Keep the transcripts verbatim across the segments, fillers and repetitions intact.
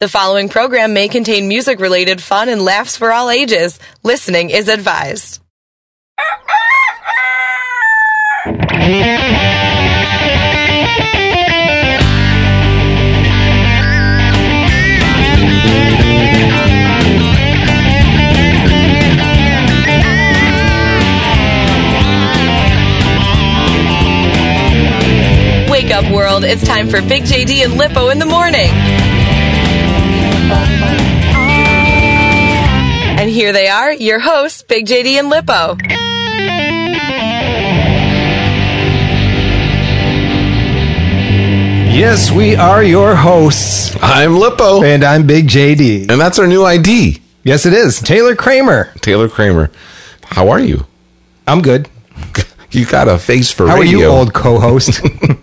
The following program may contain music-related fun and laughs for all ages. Listening is advised. Wake up, world. It's time for Big J D and Lippo in the morning. And here they are, your hosts, Big J D and Lippo. Yes, we are your hosts. I'm Lippo. And I'm Big J D. And that's our new I D. Yes, it is. Taylor Kramer. Taylor Kramer. How are you? I'm good. You got a face for How radio. How are you, old co-host?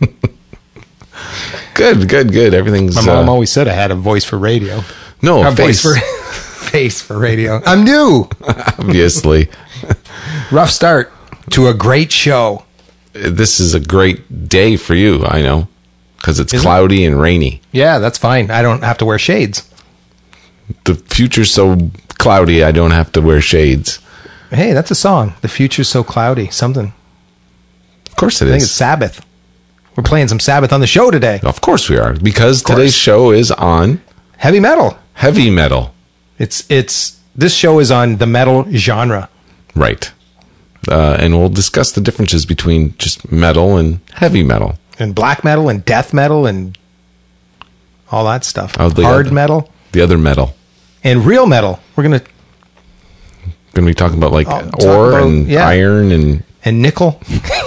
Good, good, good. Everything's... My mom uh, always said I had a voice for radio. No, a face. voice for face for radio. I'm new. Obviously. Rough start to a great show. This is a great day for you, I know, because it's Is cloudy it? and rainy. Yeah, that's fine. I don't have to wear shades. The future's so cloudy, I don't have to wear shades. Hey, that's a song. The future's so cloudy. Something. Of course it I think is. it's Sabbath. We're playing some Sabbath on the show today. Of course we are, because today's show is on heavy metal. Heavy metal. It's it's this show is on the metal genre. Right. Uh, and we'll discuss the differences between just metal and heavy metal. And black metal and death metal and all that stuff. Oh, the Hard other, metal. The other metal. And real metal. We're going to... Going to be talking about like I'll ore about, and yeah. iron and... And nickel.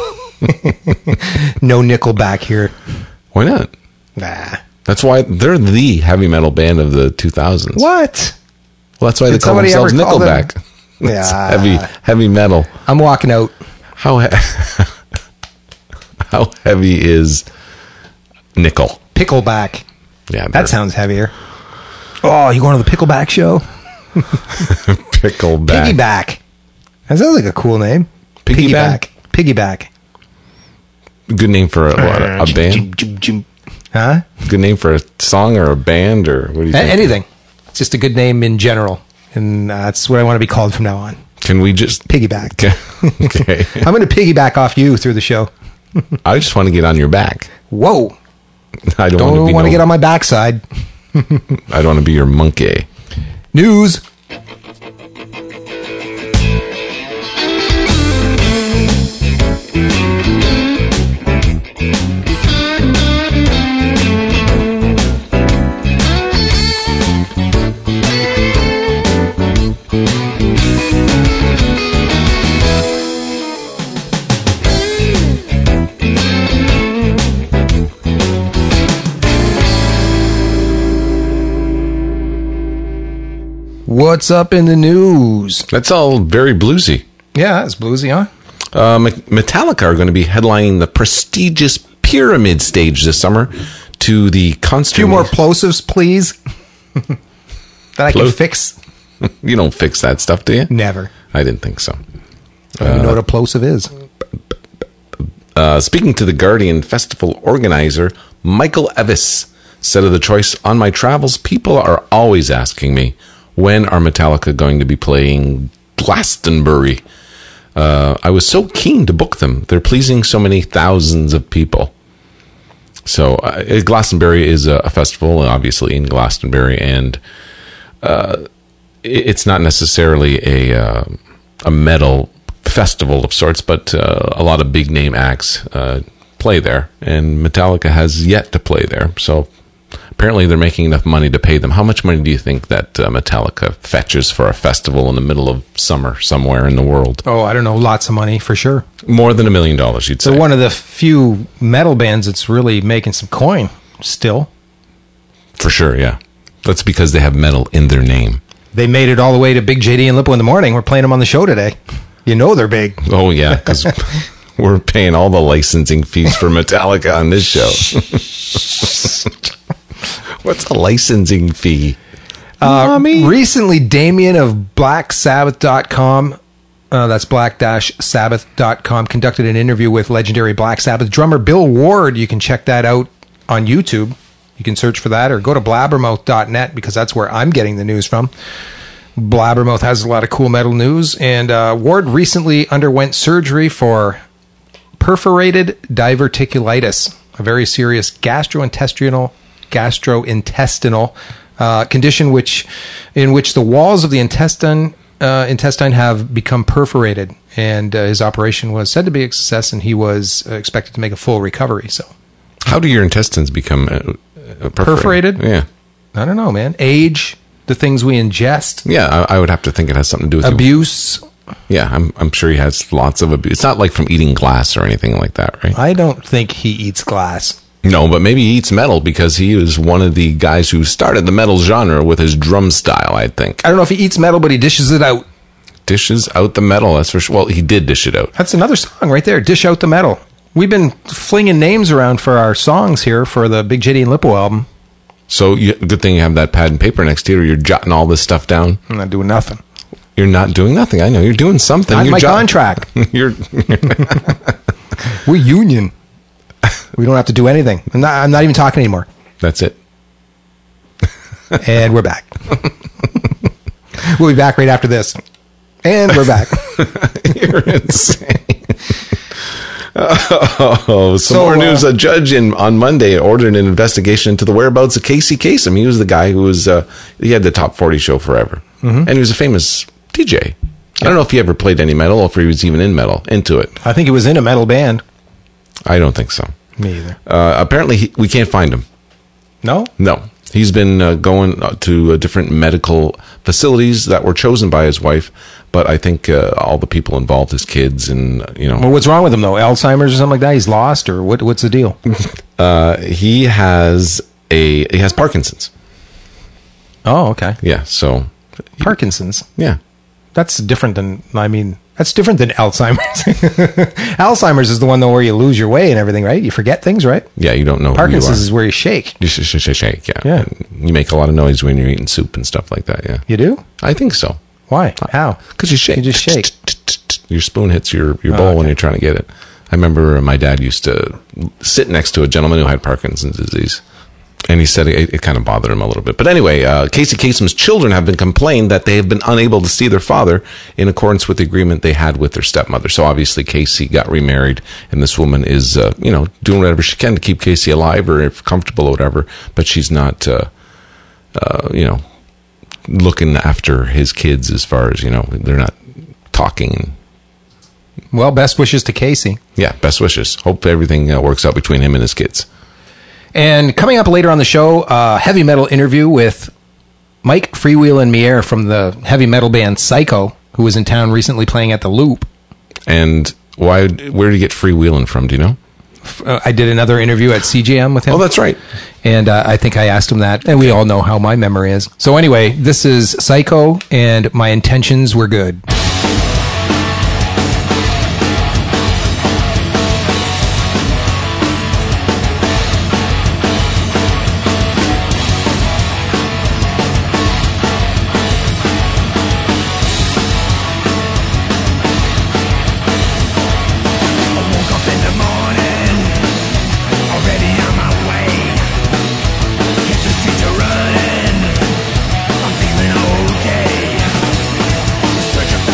No nickel back here. Why not? Nah. That's why they're the heavy metal band of the two thousands. What? Well, that's why Did they call somebody themselves ever call them- Nickelback. Yeah. It's heavy, heavy metal. I'm walking out. How he- how heavy is nickel? Pickleback. Yeah, That they're- sounds heavier. Oh, you going to the Pickleback show? Pickleback. Piggyback. That sounds like a cool name. Piggyback? Piggyback. Good name for a, what, a, a band. Huh? Good name for a song or a band or what do you A- think? anything. It's just a good name in general. And uh, that's what I want to be called from now on. Can we just Piggyback. Okay. okay. I'm going to piggyback off you through the show. I just want to get on your back. Whoa. I don't, Don't want to be want to no, get on my backside. I don't want to be your monkey. News. What's up in the news? That's all very bluesy. Yeah, it's bluesy, huh? Uh, Metallica are going to be headlining the prestigious Pyramid stage this summer to the A constant... few more plosives, please. That I can Plo- fix. You don't fix that stuff, do you? Never. I didn't think so. I don't even know what a plosive is. Uh, speaking to the Guardian Festival organizer, Michael Evis said of the choice, on my travels, people are always asking me, when are Metallica going to be playing Glastonbury? Uh, I was so keen to book them. They're pleasing so many thousands of people. So uh, Glastonbury is a, a festival, obviously, in Glastonbury, and uh, it's not necessarily a uh, a metal festival of sorts, but uh, a lot of big name acts uh, play there, and Metallica has yet to play there. So apparently they're making enough money to pay them. How much money do you think that uh, Metallica fetches for a festival in the middle of summer somewhere in the world? Oh, I don't know. Lots of money for sure. More than a million dollars, you'd say. They're one of the few metal bands that's really making some coin still. For sure, yeah. That's because they have metal in their name. They made it all the way to Big J D and Lippo in the morning. We're playing them on the show today. You know they're big. Oh, yeah, because we're paying all the licensing fees for Metallica on this show. What's a licensing fee? Uh, recently, Damien of black sabbath dot com, uh, that's black dash sabbath dot com, conducted an interview with legendary Black Sabbath drummer Bill Ward. You can check that out on YouTube. You can search for that or go to blabbermouth dot net because that's where I'm getting the news from. Blabbermouth has a lot of cool metal news. And uh, Ward recently underwent surgery for perforated diverticulitis, a very serious gastrointestinal gastrointestinal uh, condition which in which the walls of the intestine uh, intestine have become perforated. And uh, his operation was said to be a success, and he was uh, expected to make a full recovery. So, how do your intestines become uh, uh, perforated? perforated? Yeah, I don't know, man. Age, the things we ingest. Yeah, I, I would have to think it has something to do with abuse. Your, yeah, I'm I'm sure he has lots of abuse. It's not like from eating glass or anything like that, right? I don't think he eats glass. No, but maybe he eats metal because he is one of the guys who started the metal genre with his drum style, I think. I don't know if he eats metal, but he dishes it out. Dishes out the metal, that's for sure. Well, he did dish it out. That's another song right there, Dish Out the Metal. We've been flinging names around for our songs here for the Big J D and Lippo album. So, you, good thing you have that pad and paper next to you, or you're jotting all this stuff down. I'm not doing nothing. You're not doing nothing. I know. You're doing something. I'm you're my jot- contract. you're, We're union. We don't have to do anything. I'm not, I'm not even talking anymore. That's it. And we're back. We'll be back right after this. And we're back. You're insane. Oh, some So, more news. uh, A judge in, on Monday ordered an investigation into the whereabouts of Casey Kasem. He was the guy who was, uh, he had the Top forty show forever. Mm-hmm. And he was a famous D J. I don't know if he ever played any metal or if he was even in metal, into it. I think he was in a metal band. I don't think so. Me either. Uh, apparently, he, we can't find him. No? No. He's been uh, going to uh, different medical facilities that were chosen by his wife, but I think uh, all the people involved, his kids, and, you know. Well, what's wrong with him, though? Alzheimer's or something like that? He's lost, or what? What's the deal? Uh, he has a, he has Parkinson's. Oh, okay. Yeah, so. Parkinson's. Yeah. That's different than, I mean, that's different than Alzheimer's. Alzheimer's is the one, though, where you lose your way and everything, right? You forget things, right? Yeah, you don't know Parkinson's who you are. is where you shake. You sh- sh- sh- shake, yeah. Yeah. You make a lot of noise when you're eating soup and stuff like that, yeah. You do? I think so. Why? How? Because you shake. You just shake. Your spoon hits your, your Oh, bowl okay. when you're trying to get it. I remember my dad used to sit next to a gentleman who had Parkinson's disease. And he said it, it kind of bothered him a little bit. But anyway, uh, Casey Kasem's children have been complained that they have been unable to see their father in accordance with the agreement they had with their stepmother. So obviously Casey got remarried, and this woman is, uh, you know, doing whatever she can to keep Casey alive or if comfortable or whatever. But she's not, uh, uh, you know, looking after his kids as far as, you know, they're not talking. Well, best wishes to Casey. Yeah, best wishes. Hope everything uh, works out between him and his kids. And coming up later on the show, a heavy metal interview with Mike Freewheelin' Mier from the heavy metal band Psycho, who was in town recently playing at the Loop. And why? Where did you get freewheeling from? Do you know? Uh, I did another interview at C J M with him. Oh, that's right. And uh, I think I asked him that, and we all know how my memory is. So anyway, this is Psycho, and my intentions were good. Searching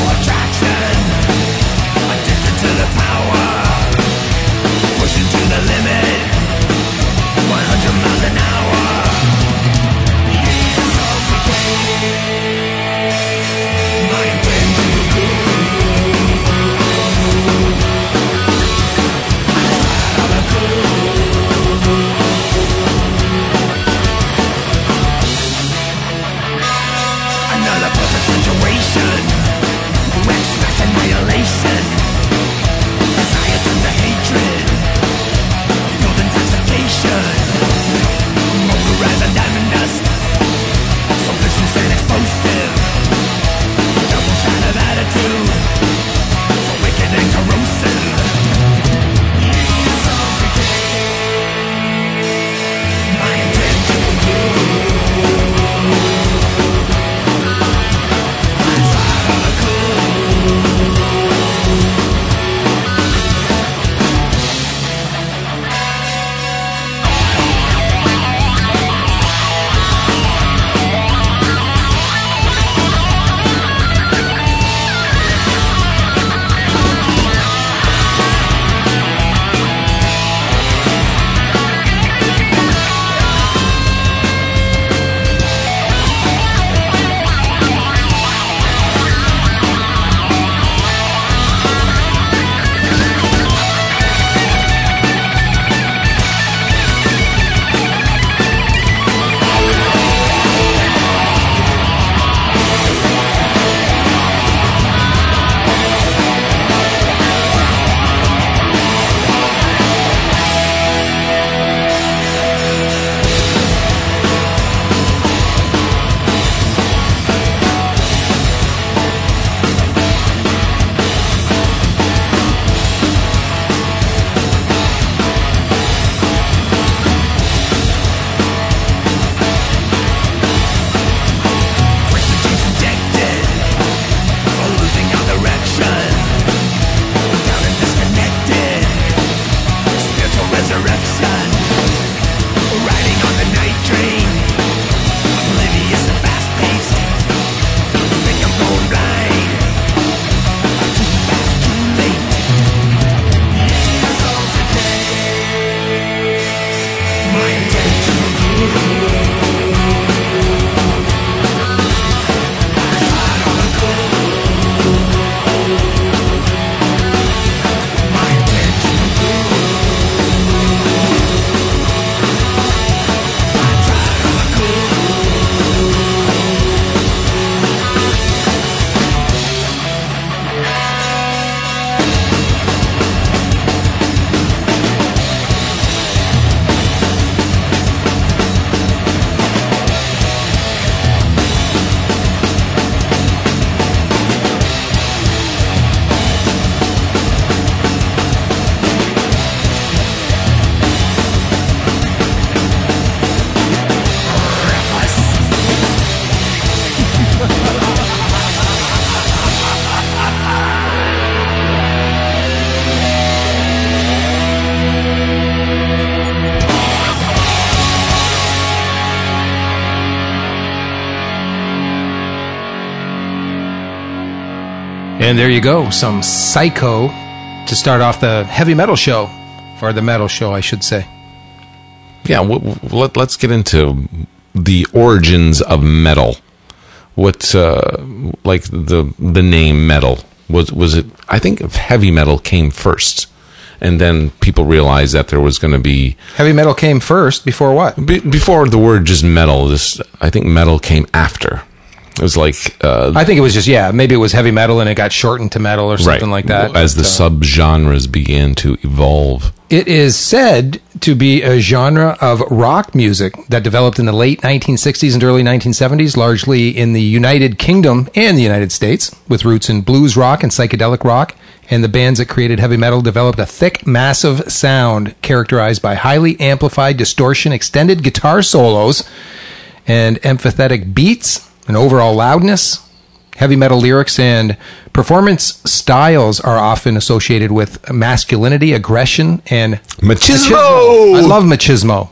And there you go, some Psycho to start off the heavy metal show, or the metal show, I should say. Yeah, w- w- let, let's get into the origins of metal. What, uh, like the the name metal, was was it? I think heavy metal came first, and then people realized that there was going to be Heavy metal came first, before what? be, before the word just metal. This I think metal came after. It was like uh, I think it was just, yeah, maybe it was heavy metal and it got shortened to metal or something right, like that. as the But, uh, subgenres began to evolve. It is said to be a genre of rock music that developed in the late nineteen sixties and early nineteen seventies, largely in the United Kingdom and the United States, with roots in blues rock and psychedelic rock. And the bands that created heavy metal developed a thick, massive sound characterized by highly amplified distortion, extended guitar solos, and empathetic beats, and overall loudness. Heavy metal lyrics and performance styles are often associated with masculinity, aggression, and Machismo! I love machismo.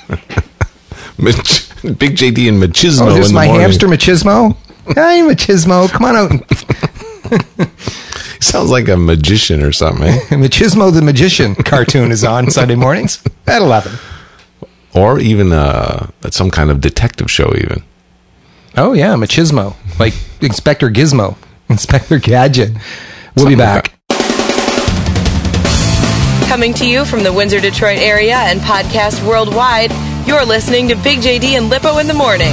Mach- Big J D and Machismo. Oh, is this in the my morning. hamster machismo? Hey, machismo, come on out. Sounds like a magician or something, eh? Machismo the Magician cartoon is on Sunday mornings at eleven. Or even uh, some kind of detective show, even. Oh, yeah, machismo. Like Inspector Gizmo, Inspector Gadget. We'll Something be like back. Coming to you from the Windsor, Detroit area and podcast worldwide, you're listening to Big J D and Lippo in the morning.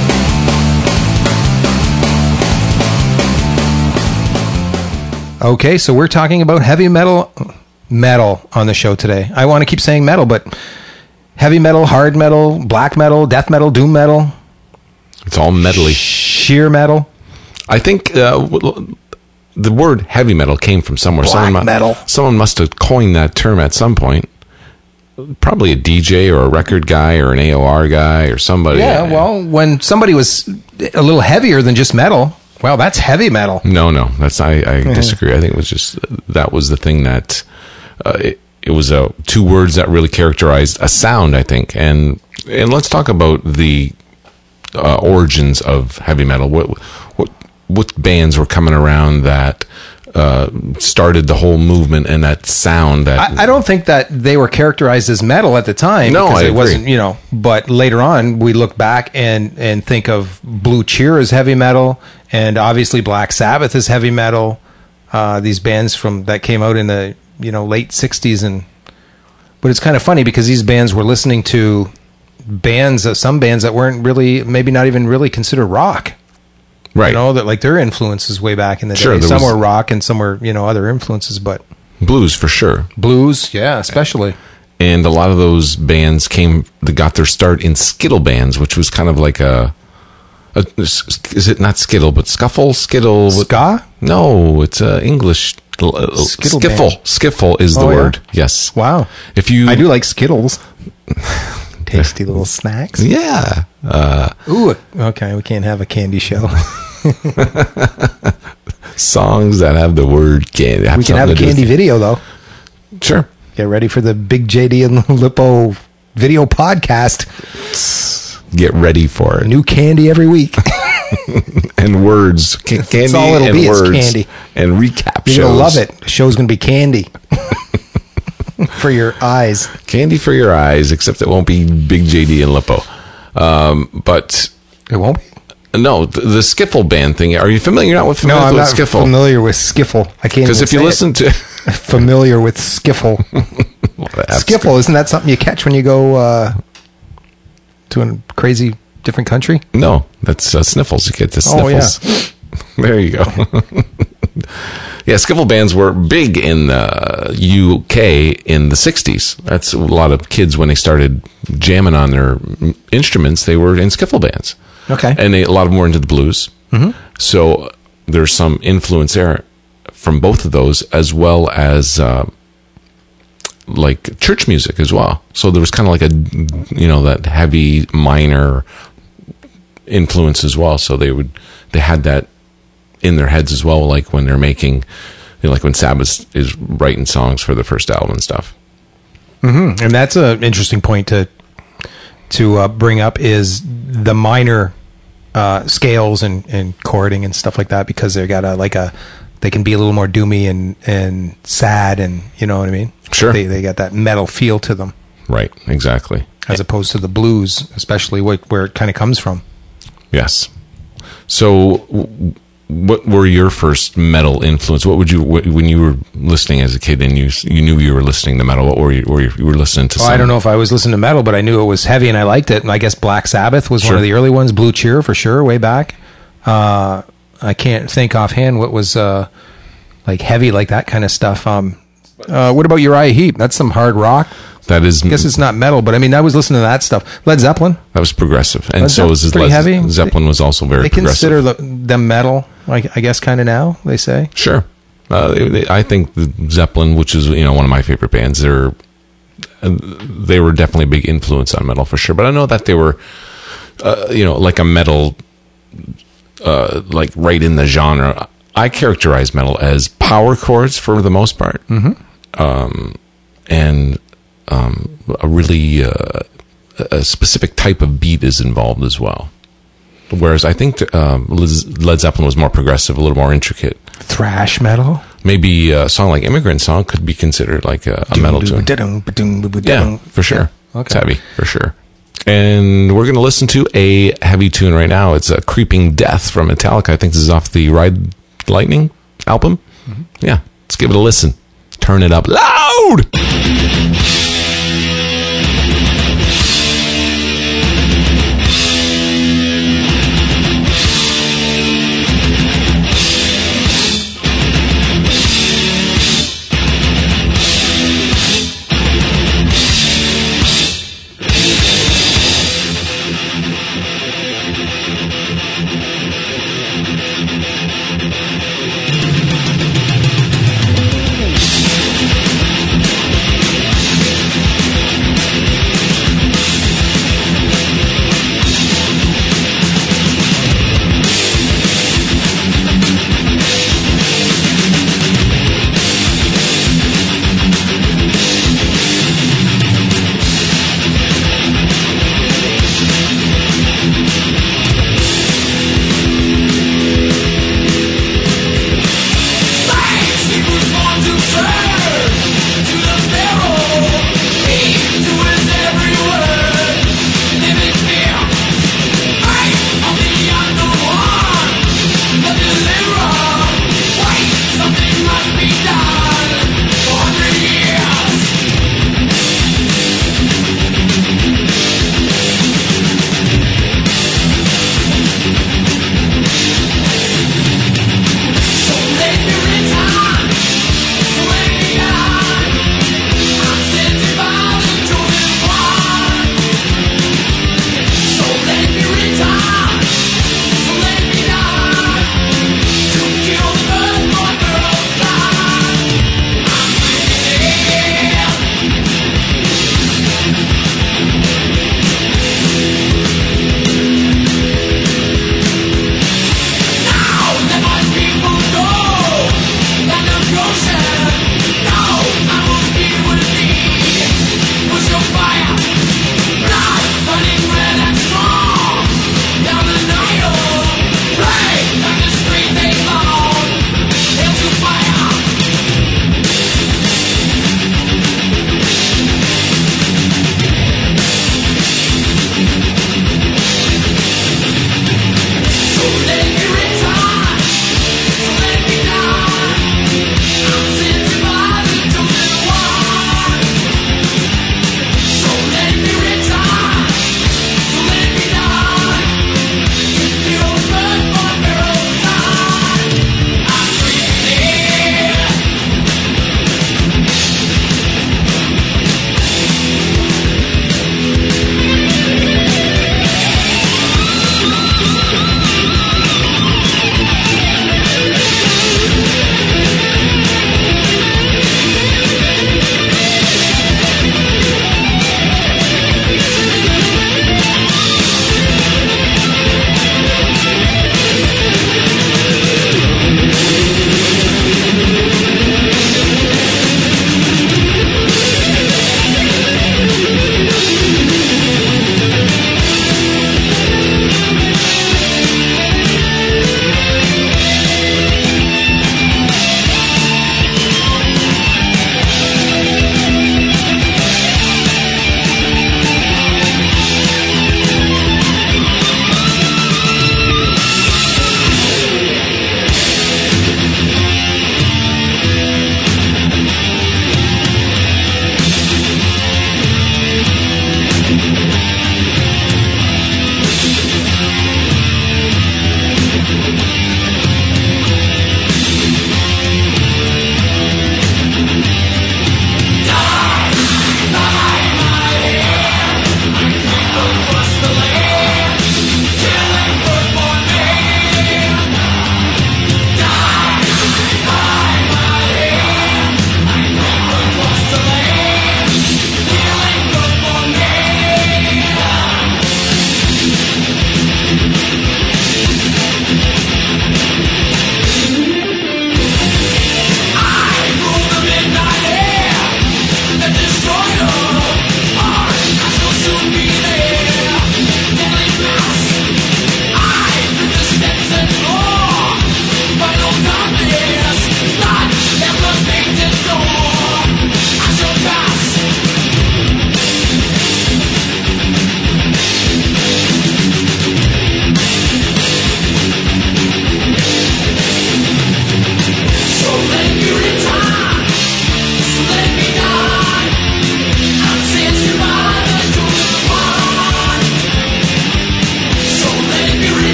Okay, so we're talking about heavy metal metal on the show today. I want to keep saying metal, but heavy metal, hard metal, black metal, death metal, doom metal, It's all metally. sheer metal. I think uh, w- the word heavy metal came from somewhere. Black someone mu- metal. Someone must have coined that term at some point. Probably a D J or a record guy or an A O R guy or somebody. Yeah, well, when somebody was a little heavier than just metal, well, that's heavy metal. No, no, that's I, I disagree. I think it was just that was the thing that uh, it, it was uh, two words that really characterized a sound. I think, and and let's talk about the uh, origins of heavy metal. What what what bands were coming around that uh, started the whole movement and that sound? That I, I don't think that they were characterized as metal at the time. No, because I it agree. wasn't, you know. But later on, we look back and and think of Blue Cheer as heavy metal, and obviously Black Sabbath is heavy metal. Uh, these bands from that came out in the you know late sixties, and but it's kind of funny because these bands were listening to bands, uh, some bands that weren't really, maybe not even really considered rock. right. You know, that like their influences way back in the Sure, day. there Some was- were rock and some were you know other influences, but Blues for sure. blues, yeah, especially. And a lot of those bands came, they got their start in skittle bands, which was kind of like a, a is it not skittle, but scuffle, skittle? what- Ska? No, it's uh, English. Uh, Skittle skiffle. band. Skiffle is the Oh, yeah? word. Yes. Wow. If you, I do like Skittles. Tasty little snacks. yeah. Uh, Ooh, okay, we can't have a candy show. songs that have the word candy. We can have a candy video, though. Sure. Get ready for the Big J D and Lippo video podcast. Get ready for it. New candy every week. And words. Ca- candy all it'll and be is words. candy. And recap You're shows. going to love it. The show's going to be candy. For your eyes. Candy for your eyes, except it won't be Big J D and Lippo. Um, but It won't be? no, the, the Skiffle band thing. Are you familiar? You're not with No, familiar I'm with not Skiffle? familiar with Skiffle. I can't Because even if you say listen it. to Familiar with Skiffle. Skiffle, isn't that something you catch when you go uh, to a crazy different country? no, that's uh, Sniffles. You get the Oh, yeah. Sniffles. There you go. Yeah, skiffle bands were big in the U K in the sixties. That's a lot of kids when they started jamming on their mm, instruments, they were in skiffle bands. Okay. And they, a lot of them were into the blues. Mm-hmm. So there's some influence there from both of those, as well as uh, like church music as well. So there was kind of like a, you know, that heavy minor influence as well. So they would, they had that in their heads as well, like when they're making, you know, like when Sabbath is writing songs for the first album and stuff. Mm-hmm. And that's an interesting point to to uh, bring up is the minor uh, scales and, and chording and stuff like that, because they got a like a they can be a little more doomy and, and sad, and you know what I mean? Sure. They, they got that metal feel to them. Right, exactly. As opposed to the blues, especially where, where it kind of comes from. Yes. So, w- what were your first metal influence? What would you, what, when you were listening as a kid and you you knew you were listening to metal, what were you, or you, you were listening to? Well, some? I don't know if I was listening to metal, but I knew it was heavy and I liked it. And I guess Black Sabbath was Sure. one of the early ones. Blue Cheer for sure, way back. Uh, I can't think offhand what was uh, like heavy like that kind of stuff. Um, uh, what about Uriah Heep? That's some hard rock. That is, I guess it's not metal, but I mean, I was listening to that stuff. Led Zeppelin. that was progressive, and Led so was Zeppelin's his pretty Led heavy. Zeppelin was also very They progressive. consider the, them metal, like I guess, kind of now. They say. Sure. Uh, they, they, I think the Zeppelin, which is you know one of my favorite bands, they're uh, they were definitely a big influence on metal for sure. But I know that they were, uh, you know, like a metal, uh, like right in the genre. I characterize metal as power chords for the most part, mm-hmm. um, and um, a really uh, a specific type of beat is involved as well. Whereas I think um, Led Zeppelin was more progressive, a little more intricate. Thrash metal. Maybe a song like Immigrant Song could be considered like a, a metal tune. Yeah, for sure. Okay. It's heavy, for sure. And we're going to listen to a heavy tune right now. It's a Creeping Death from Metallica. I think this is off the Ride Lightning album. Mm-hmm. Yeah, let's give it a listen. Turn it up loud!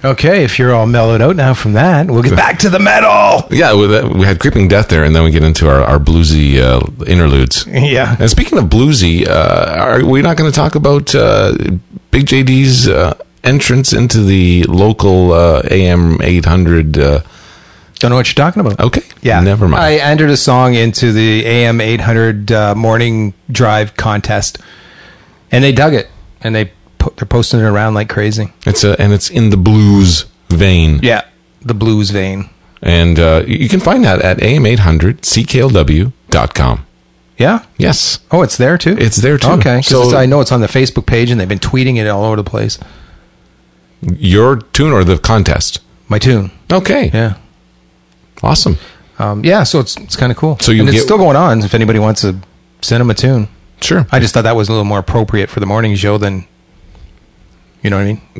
Okay, if you're all mellowed out now from that, we'll get back to the metal. Yeah, with that, we had Creeping Death there, and then we get into our, our bluesy uh, interludes. Yeah. And speaking of bluesy, uh, are we not going to talk about uh, Big J D's uh, entrance into the local uh, A M eight hundred? Uh, Don't know what you're talking about. okay. Yeah. Never mind. I entered a song into the A M eight hundred uh, morning drive contest, and they dug it, and they po- they're posting it around like crazy. It's a, and it's in the blues vein. Yeah, the blues vein. And uh, you can find that at A M eight hundred C K L W dot com. Yeah. Yes. Oh, it's there too. It's there too. Okay. So So I know it's on the Facebook page, and they've been tweeting it all over the place. your tune or the contest? My tune. Okay. Yeah. Awesome. Um, yeah. So it's it's kind of cool. So you and it's get- still going on. If anybody wants to send them a tune, Sure. I just thought that was a little more appropriate for the morning show than, you know what I mean?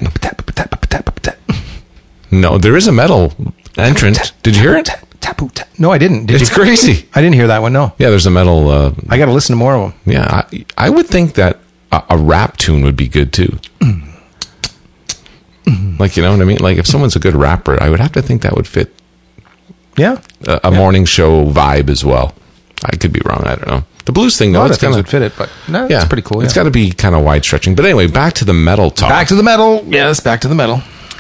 No, there is a metal entrant. Did you hear it? No, I didn't. Did It's you? crazy. I didn't hear that one. No, Yeah, there's a metal. Uh, I got to listen to more of them. yeah, I, I would think that a, a rap tune would be good too. Like, you know what I mean? Like, if someone's a good rapper, I would have to think that would fit Yeah, a, a morning show vibe as well. I could be wrong. I don't know. The blues thing, a though, lot it's of things kind would fit it, but no, yeah, it's pretty cool. It's yeah. got to be kind of wide stretching. But anyway, back to the metal talk. Back to the metal. Yes, back to the metal.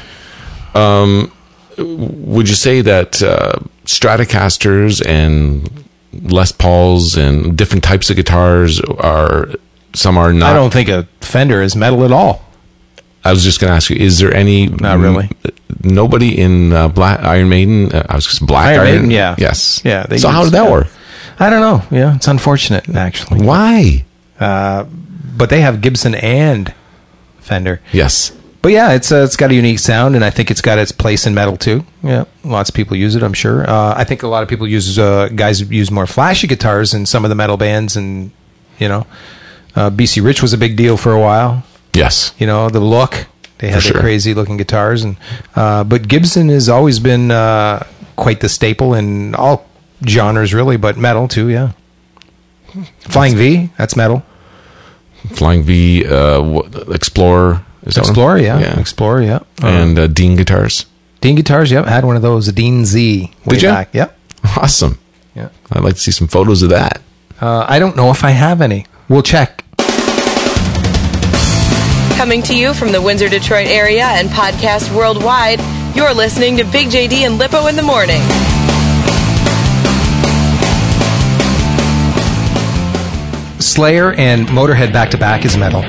Would you say that uh, Stratocasters and Les Pauls and different types of guitars are, some are not? I don't think a Fender is metal at all. I was just going to ask you, is there any? Not really. n- Nobody in uh, Black Iron Maiden. Uh, I was just Black Iron Iron. Maiden, yeah. Yes. Yeah, they So how use- did that yeah. work? I don't know. Yeah, it's unfortunate actually. Why? But they have Gibson and Fender. Yes. But yeah, it's uh, it's got a unique sound, and I think it's got its place in metal too. Yeah, lots of people use it, I'm sure. Uh, I think a lot of people use uh, guys use more flashy guitars in some of the metal bands, and you know, uh, B C Rich was a big deal for a while. Yes. You know, the look they had For the sure. crazy looking guitars, and uh, but Gibson has always been uh, quite the staple in all genres, really, but metal too. Yeah, Flying V, that's metal. Flying V, uh, wh- Explorer. Is that one? Explorer, yeah, Yeah. Explorer, yeah, uh, And uh, Dean guitars. Dean guitars. Yep, had one of those, a Dean Z. Way Did ya? back. Yep. Awesome. Yeah. I'd like to see some photos of that. Uh, I don't know if I have any. We'll check. Coming to you from the Windsor, Detroit area and podcast worldwide, you're listening to Big J D and Lippo in the Morning. Slayer and Motorhead back to back is metal.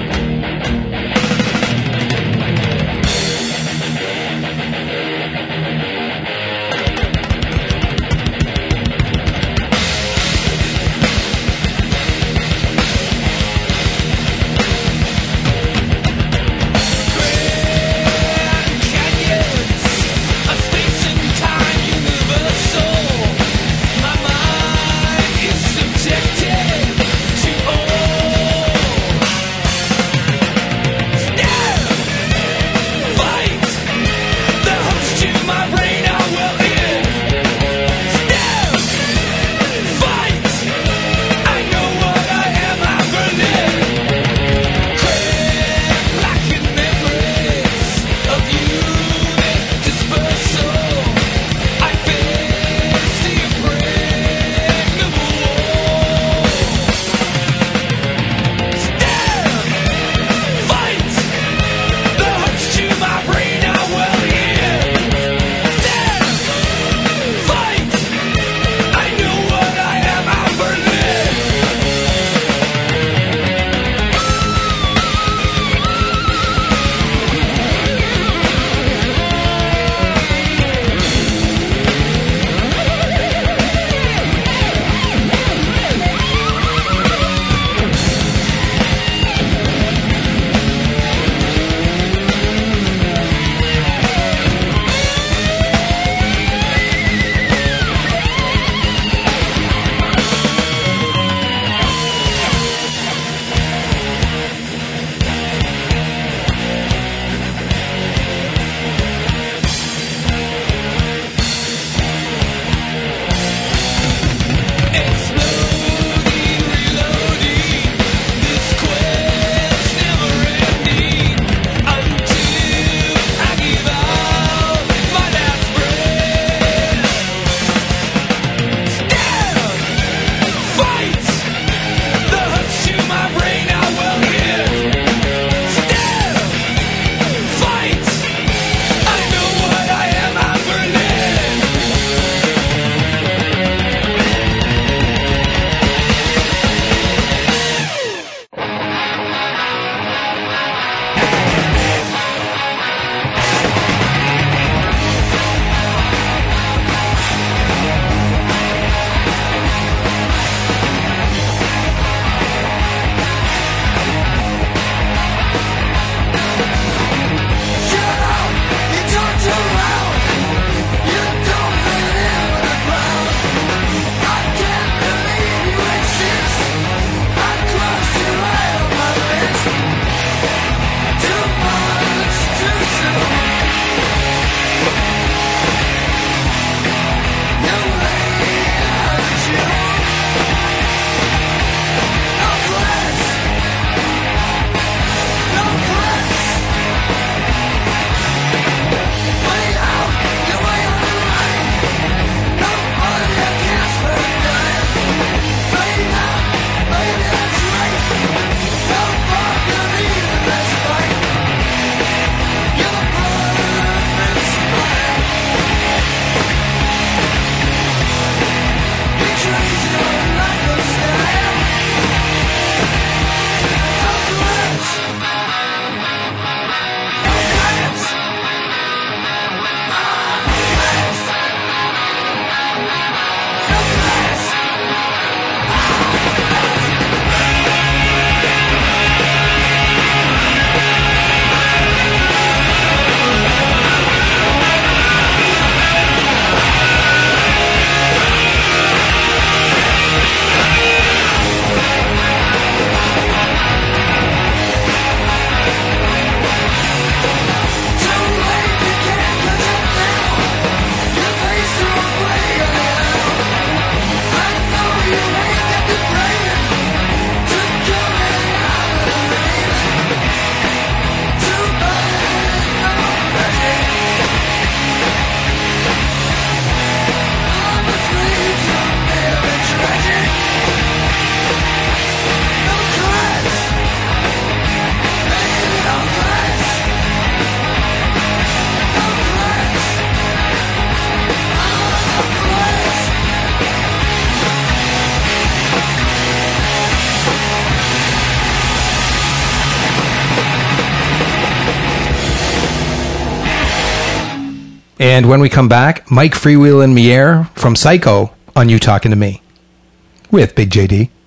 And when we come back, Mike Freewheelin' Mier from Psycho on You Talking to Me with Big J D.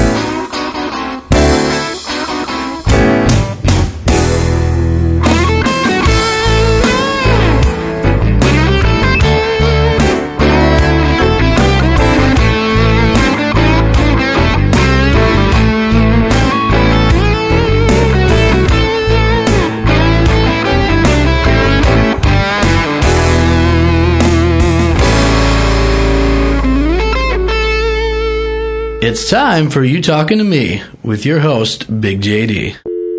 It's time for You Talking to Me with your host, Big J D.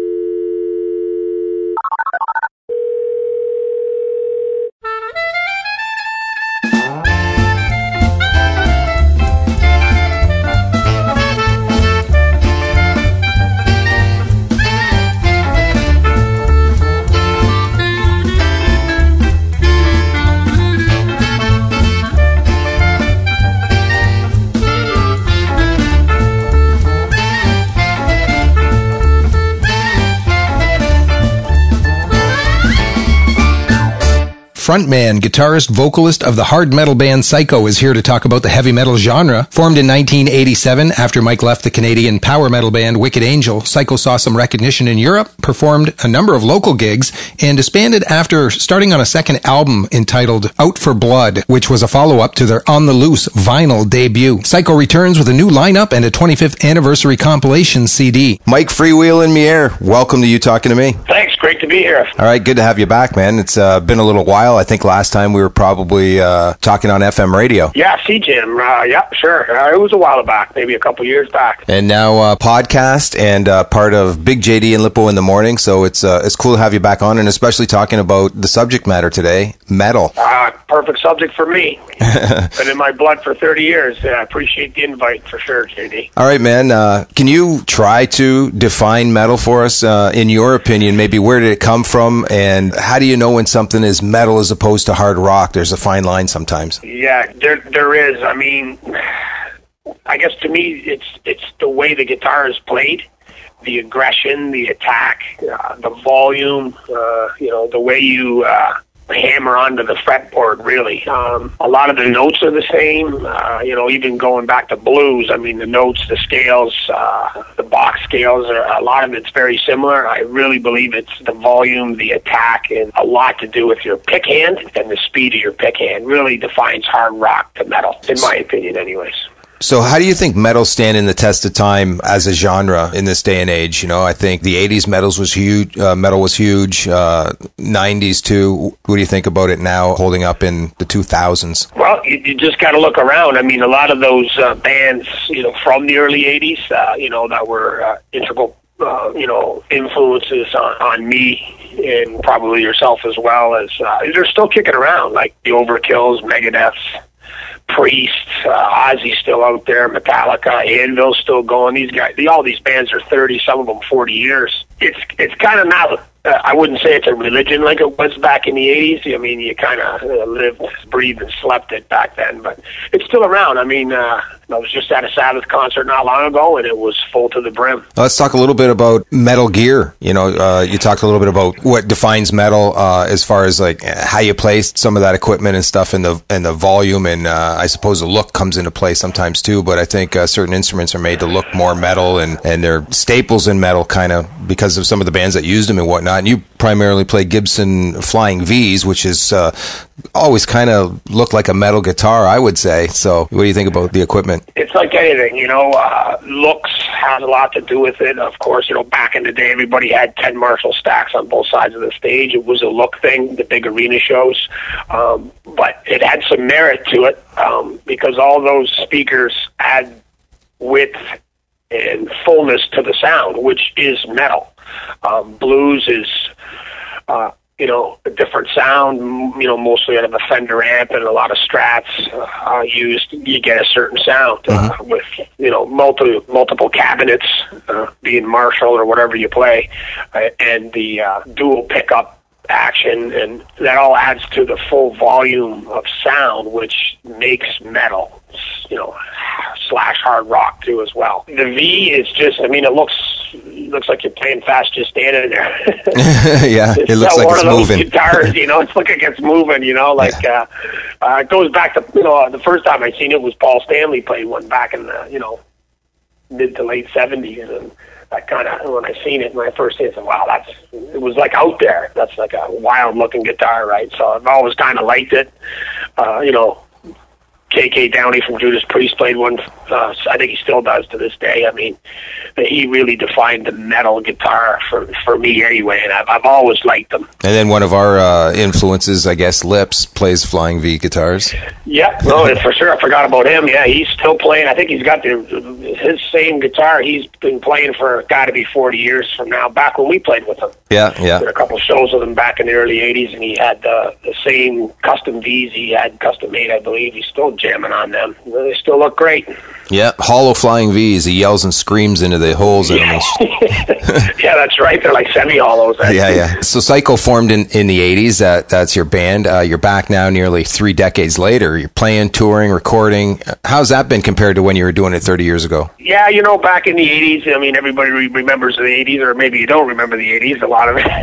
Frontman, guitarist, vocalist of the hard metal band Psycho is here to talk about the heavy metal genre. Formed in nineteen eighty-seven after Mike left the Canadian power metal band Wicked Angel, Psycho saw some recognition in Europe, performed a number of local gigs, and disbanded after starting on a second album entitled Out for Blood, which was a follow-up to their On the Loose vinyl debut. Psycho returns with a new lineup and a twenty-fifth anniversary compilation C D. Mike Freewheelin' Mier, welcome to You Talking to Me. Thanks, great to be here. All right, good to have you back, man. It's uh, been a little while. I think last time we were probably uh, talking on F M radio. Yeah, C J M. Uh, yeah, sure. Uh, it was a while back, maybe a couple years back. And now uh, podcast and uh, part of Big J D and Lippo in the Morning. So it's uh, it's cool to have you back on, and especially talking about the subject matter today, metal. Uh, perfect subject for me. Been in my blood for thirty years. I uh, appreciate the invite for sure, J D. All right, man. Uh, can you try to define metal for us? Uh, in your opinion, maybe where did it come from, and how do you know when something is metal as opposed to hard rock? There's a fine line sometimes. Yeah, there there is. I mean, I guess to me, it's it's the way the guitar is played, the aggression, the attack, uh, the volume. Uh, you know, the way you uh, hammer onto the fretboard. Really, um, a lot of the notes are the same. Uh, you know, even going back to blues. I mean, the notes, the scales, uh, the box scales are a lot of it's very similar. I really believe it's the volume, the attack, and a lot to do with your pick hand and the speed of your pick hand. Really defines hard rock to metal, in my opinion, anyways. So how do you think metal stand in the test of time as a genre in this day and age? You know, I think the eighties metals was huge, uh, metal was huge, uh, nineties too. What do you think about it now holding up in the two thousands? Well, you, you just got to look around. I mean, a lot of those uh, bands, you know, from the early eighties, uh, you know, that were uh, integral, uh, you know, influences on, on me and probably yourself as well, as uh, they're still kicking around, like the Overkills, Megadeths, Priest, uh, Ozzy's still out there, Metallica, Anvil's still going. These guys, the, all these bands are thirty, some of them forty years. It's it's kind of not, uh, I wouldn't say it's a religion like it was back in the eighties. I mean, you kind of uh, lived, breathed, and slept it back then, but it's still around. I mean, uh, I was just at a Sabbath concert not long ago, and it was full to the brim. Let's talk a little bit about Metal Gear. You know, uh, you talked a little bit about what defines metal uh, as far as like how you place some of that equipment and stuff, and the and the volume, and uh, I suppose the look comes into play sometimes too. But I think uh, certain instruments are made to look more metal, and, and they're staples in metal kind of because of some of the bands that used them and whatnot. And you primarily play Gibson Flying V's, which is uh, always kind of look like a metal guitar, I would say. So what do you think about the equipment? It's like anything, you know, uh, looks has a lot to do with it. Of course, you know, back in the day, everybody had ten Marshall stacks on both sides of the stage. It was a look thing, the big arena shows. Um, but it had some merit to it um, because all those speakers add width and fullness to the sound, which is metal. Um, blues is... Uh, you know, a different sound, you know, mostly out of a Fender amp and a lot of Strats uh, used, you get a certain sound uh, mm-hmm. with, you know, multi, multiple cabinets, uh, being Marshall or whatever you play, uh, and the uh, dual pickup action, and that all adds to the full volume of sound, which makes metal, you know, slash hard rock too as well. The V is just, I mean, it looks it looks like you're playing fast just standing there. Yeah, it's it looks like one it's of those moving. Guitars, you know, it's like it gets moving, you know, like Yeah. uh, uh, it goes back to, you know, the first time I seen it was Paul Stanley played one back in the, you know, mid to late seventies, and I kind of, when I seen it, when I first seen it, I said, wow, that's, it was like out there. That's like a wild looking guitar, right? So I've always kind of liked it. Uh, you know, K K Downey from Judas Priest played one. Uh, I think he still does to this day. I mean, he really defined the metal guitar for for me anyway, and I've, I've always liked them. And then one of our uh, influences, I guess, Lips, plays Flying V guitars. Yeah, no, for sure. I forgot about him. Yeah, he's still playing. I think he's got the his same guitar he's been playing for got to be forty years from now. Back when we played with him. Yeah, yeah. Did a couple shows with him back in the early eighties, and he had the, the same custom V's he had custom made, I believe. He's still jamming on them. They still look great. Yeah, hollow Flying V's. He yells and screams into the holes in them. Yeah, that's right. They're like semi-hollows. Actually. Yeah, yeah. So Psycho formed in, in the eighties. That, that's your band. Uh, you're back now nearly three decades later. You're playing, touring, recording. How's that been compared to when you were doing it thirty years ago? Yeah, you know, back in the eighties, I mean, everybody re- remembers the eighties, or maybe you don't remember the eighties, a lot of it.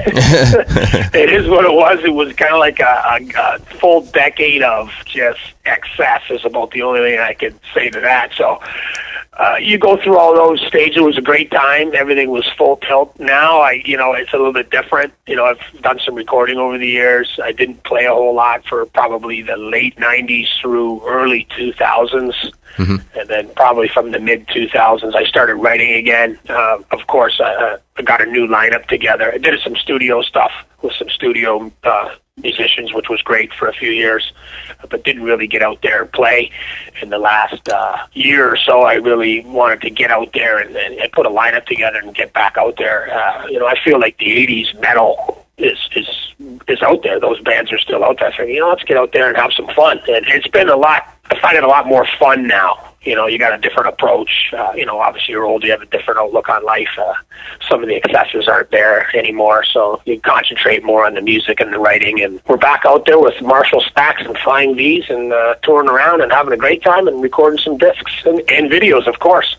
It is what it was. It was kind of like a, a, a full decade of just excess is about the only thing I could say to that. So uh, you go through all those stages. It was a great time. Everything was full tilt. Now, I, you know, it's a little bit different. You know, I've done some recording over the years. I didn't play a whole lot for probably the late nineties through early two thousands. Mm-hmm. And then probably from the mid two thousands, I started writing again. Uh, of course, I, I got a new lineup together. I did some studio stuff with some studio uh, musicians, which was great for a few years, but didn't really get out there and play. In the last uh, year or so, I really wanted to get out there and, and, and put a lineup together and get back out there. Uh, you know, I feel like the eighties metal is is is out there. Those bands are still out there. I figured, you know, let's get out there and have some fun. And it's been a lot. I find it a lot more fun now. You know, you got a different approach. Uh, you know, obviously you're old, you have a different outlook on life. Uh, some of the excesses aren't there anymore, so you concentrate more on the music and the writing. And we're back out there with Marshall Stacks and Flying V's and uh, touring around and having a great time and recording some discs and, and videos, of course.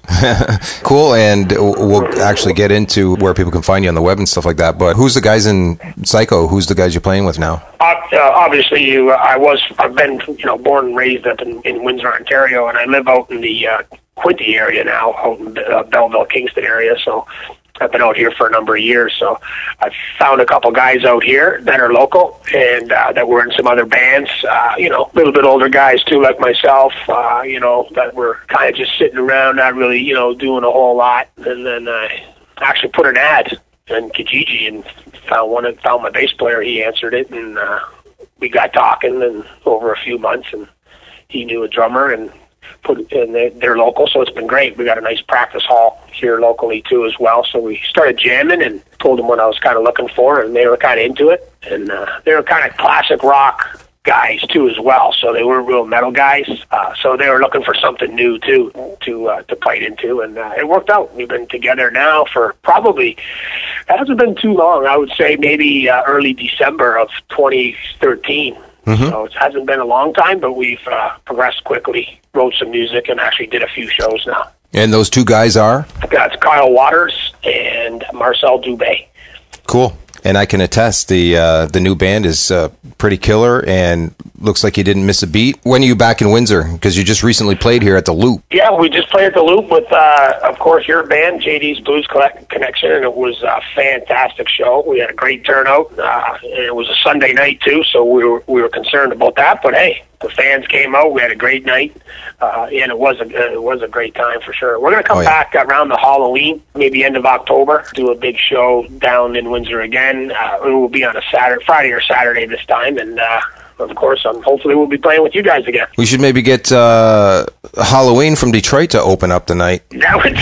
Cool, and we'll actually get into where people can find you on the web and stuff like that. But who's the guys in Psycho? Who's the guys you're playing with now? Uh, uh, obviously, you. Uh, I was. I've been, you know, born and raised up in, in Windsor, Ontario, and I live out in the uh, Quinte area now, out in uh, Belleville, Kingston area. So I've been out here for a number of years. So I've found a couple guys out here that are local and uh, that were in some other bands. Uh, you know, a little bit older guys too, like myself. Uh, you know, that were kind of just sitting around, not really, you know, doing a whole lot. And then I actually put an ad in Kijiji and found one and found my bass player. He answered it, and uh, we got talking and over a few months, and he knew a drummer and put and they, they're local, so it's been great. We got a nice practice hall here locally too as well. So we started jamming and told them what I was kind of looking for, and they were kind of into it. And uh, they were kind of classic rock guys too as well, so they weren't real metal guys. Uh, so they were looking for something new too to uh, to bite into, and uh, it worked out. We've been together now for probably, it hasn't been too long. I would say maybe uh, early December of twenty thirteen. Mm-hmm. So it hasn't been a long time, but we've uh, progressed quickly, wrote some music, and actually did a few shows now. And those two guys are? That's Kyle Waters and Marcel Dubé. Cool. And I can attest, the uh, the new band is uh, pretty killer and looks like you didn't miss a beat. When are you back in Windsor? Because you just recently played here at the Loop. Yeah, we just played at the Loop with, uh, of course, your band, J D's Blues Connection, and it was a fantastic show. We had a great turnout. Uh, and it was a Sunday night, too, so we were, we were concerned about that. But, hey, the fans came out. We had a great night, uh, and it was a it was a great time for sure. We're going to come oh, yeah. back around the Halloween, maybe end of October, do a big show down in Windsor again. Uh, it will be on a Saturday, Friday or Saturday this time, and uh, of course, um, hopefully we'll be playing with you guys again. We should maybe get uh, Halloween from Detroit to open up the night. That would,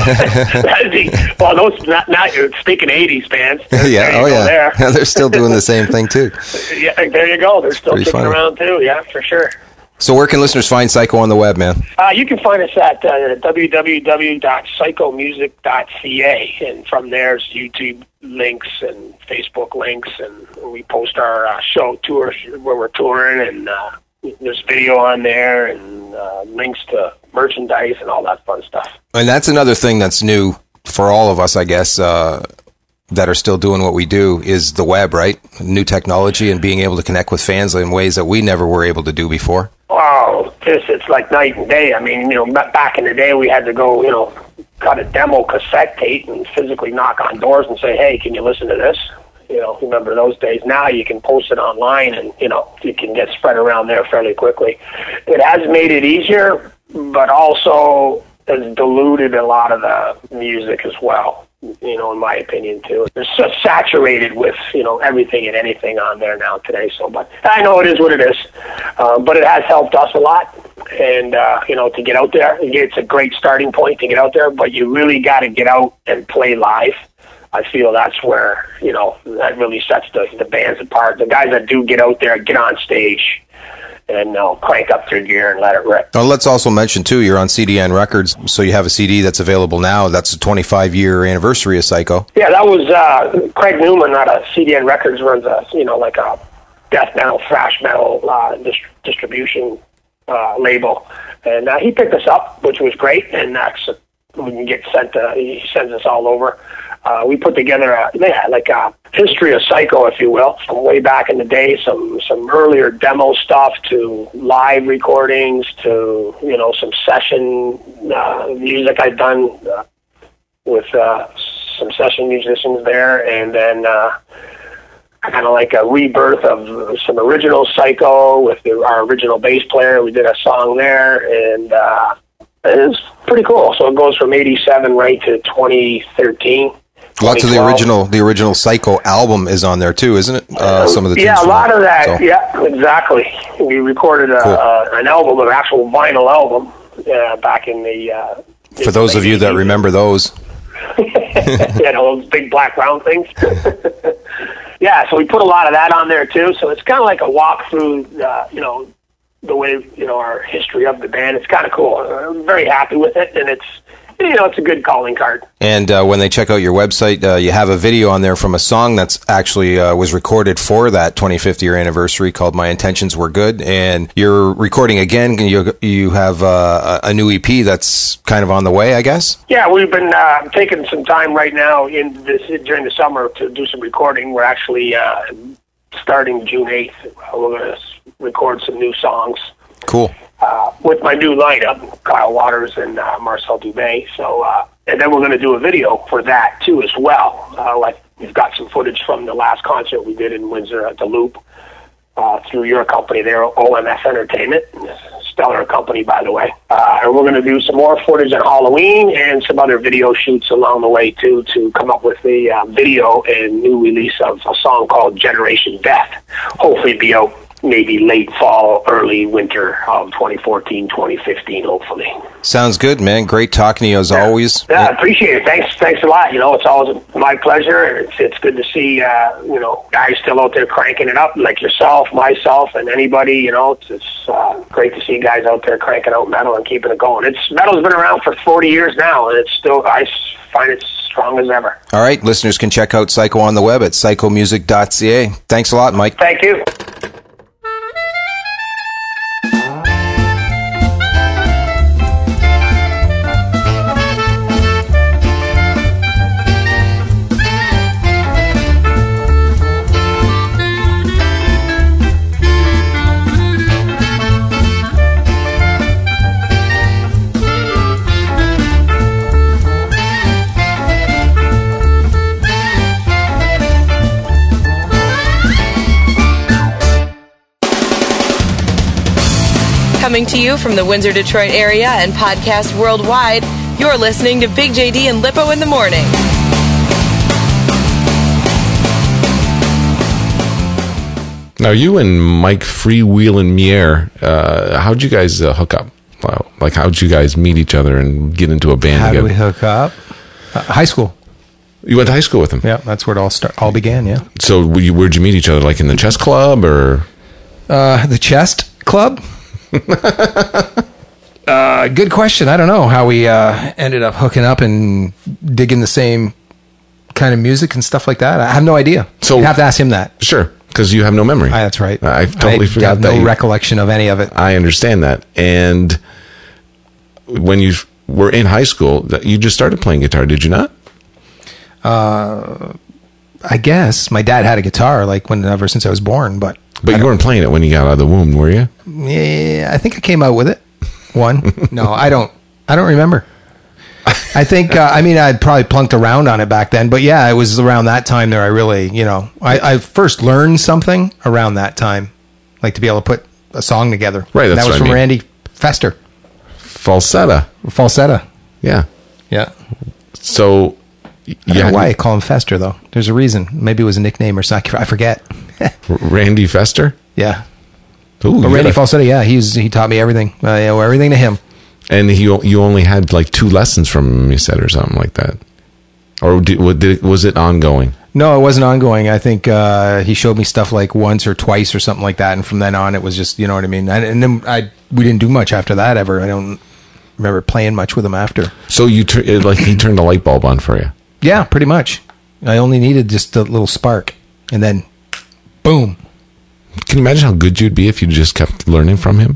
that would be, well, those, not, not speaking of eighties bands. Yeah, oh yeah. There. They're still doing the same thing too. Yeah, there you go. They're still kicking around too, yeah, for sure. So where can listeners find Psycho on the web, man? Uh, you can find us at uh, w w w dot psycho music dot c a, and from there's YouTube links and Facebook links, and we post our uh, show tours where we're touring, and uh, there's video on there, and uh, links to merchandise and all that fun stuff. And that's another thing that's new for all of us, I guess, uh, that are still doing what we do is the web, right? New technology and being able to connect with fans in ways that we never were able to do before. Oh, this, it's like night and day. I mean, you know, back in the day, we had to go, you know, cut a demo cassette tape and physically knock on doors and say, hey, can you listen to this? You know, remember those days. Now you can post it online and, you know, you can get spread around there fairly quickly. It has made it easier, but also has diluted a lot of the music as well, you know, in my opinion, too. It's so saturated with, you know, everything and anything on there now today. So, but I know it is what it is. Uh, but it has helped us a lot. And, uh, you know, to get out there, it's a great starting point to get out there, but you really got to get out and play live. I feel that's where, you know, that really sets the, the bands apart. The guys that do get out there, get on stage, and uh, crank up their gear and let it rip. Well, let's also mention, too, you're on C D N Records, so you have a C D that's available now. That's the twenty-five year anniversary of Psycho. Yeah, that was uh, Craig Newman at a C D N Records, runs a, you know, like a death metal, thrash metal uh, dist- distribution uh, label. And uh, he picked us up, which was great, and that's, uh, we can get sent, uh, he sends us all over. Uh, we put together a, yeah, like a history of Psycho, if you will, from way back in the day, some, some earlier demo stuff to live recordings to, you know, some session uh, music I've done uh, with uh, some session musicians there, and then uh, kind of like a rebirth of some original Psycho with the, our original bass player. We did a song there, and uh, it's pretty cool. So it goes from eighty-seven right to twenty thirteen. Lots of the original, the original Psycho album is on there too, isn't it? Uh, some of the yeah, a lot from, of that. so. Yeah, exactly. We recorded a, Cool. uh, an album, an actual vinyl album, uh, back in the. Uh, For those of you that remember those, you know, those big black round things. Yeah, so we put a lot of that on there too. So it's kind of like a walk through, uh, you know, the way, you know, our history of the band. It's kind of cool. I'm very happy with it, and it's. You know, it's a good calling card. And uh, when they check out your website, uh, you have a video on there from a song that's actually uh, was recorded for that twenty-fifth year anniversary called "My Intentions Were Good." And you're recording again. You you have uh, a new E P that's kind of on the way, I guess. Yeah, we've been uh, taking some time right now in this during the summer to do some recording. We're actually uh, starting June eighth. We're going to record some new songs. Cool. Uh, with my new lineup, Kyle Waters and uh, Marcel Dubé. So, uh, and then we're going to do a video for that too as well. Uh, like we've got some footage from the last concert we did in Windsor at the Loop uh, through your company there, O M F Entertainment, stellar company by the way. Uh, and we're going to do some more footage on Halloween and some other video shoots along the way too to come up with the uh, video and new release of a song called Generation Death. Hopefully be out maybe late fall, early winter of twenty fourteen, twenty fifteen, hopefully. Sounds good, man. Great talking to you as yeah. always. Yeah, I appreciate it. Thanks thanks a lot. You know, it's always my pleasure. It's, it's good to see, uh, you know, guys still out there cranking it up, like yourself, myself, and anybody, you know. It's, it's uh, great to see guys out there cranking out metal and keeping it going. It's metal's been around for forty years now, and it's still, I find it strong as ever. All right, listeners can check out Psycho on the web at psycho music dot c a. Thanks a lot, Mike. Thank you. Coming to you from the Windsor, Detroit area and podcast worldwide, you're listening to Big J D and Lippo in the Morning. Now, you and Mike Freewheelin' Mier, uh, how'd you guys uh, hook up? Well, like, how'd you guys meet each other and get into a band How together? did we hook up? Uh, high school. You went to high school with him? Yeah, that's where it all start, all began, yeah. So were you, where'd you meet each other? Like in the chess club or? Uh, the Chest Club? uh, good question. I don't know how we uh, ended up hooking up and digging the same kind of music and stuff like that. I have no idea. So you have to ask him that. Sure, because you have no memory. I, that's right. I totally I forgot have that. No you, recollection of any of it. I understand that. And when you were in high school, you just started playing guitar, did you not? Uh, I guess my dad had a guitar like whenever since I was born, but But you weren't playing it when you got out of the womb, were you? yeah, I think I came out with it. One, no, I don't. I don't remember. I think uh, I mean I'd probably plunked around on it back then, but yeah, it was around that time that I really, you know, I, I first learned something around that time, like to be able to put a song together. Right, that's that was what I from mean. Randy Fester, Falsetta. falsetta. Yeah. Yeah. So, I don't yeah, know why I call him Fester though. There's a reason. Maybe it was a nickname or something. I forget. Randy Fester. Yeah. Ooh, But you Randy gotta- Falsetta, yeah, he's he taught me everything. Uh, you know, everything to him. And he, you only had like two lessons from him, you said, or something like that. Or did, what did, was it ongoing? No, it wasn't ongoing. I think uh, he showed me stuff like once or twice or something like that, and from then on, it was just, you know what I mean. And, and then I we didn't do much after that ever. I don't remember playing much with him after. So you tur- it, like he turned a light bulb on for you. Yeah, pretty much. I only needed just a little spark, and then boom. Can you imagine how good you'd be if you just kept learning from him?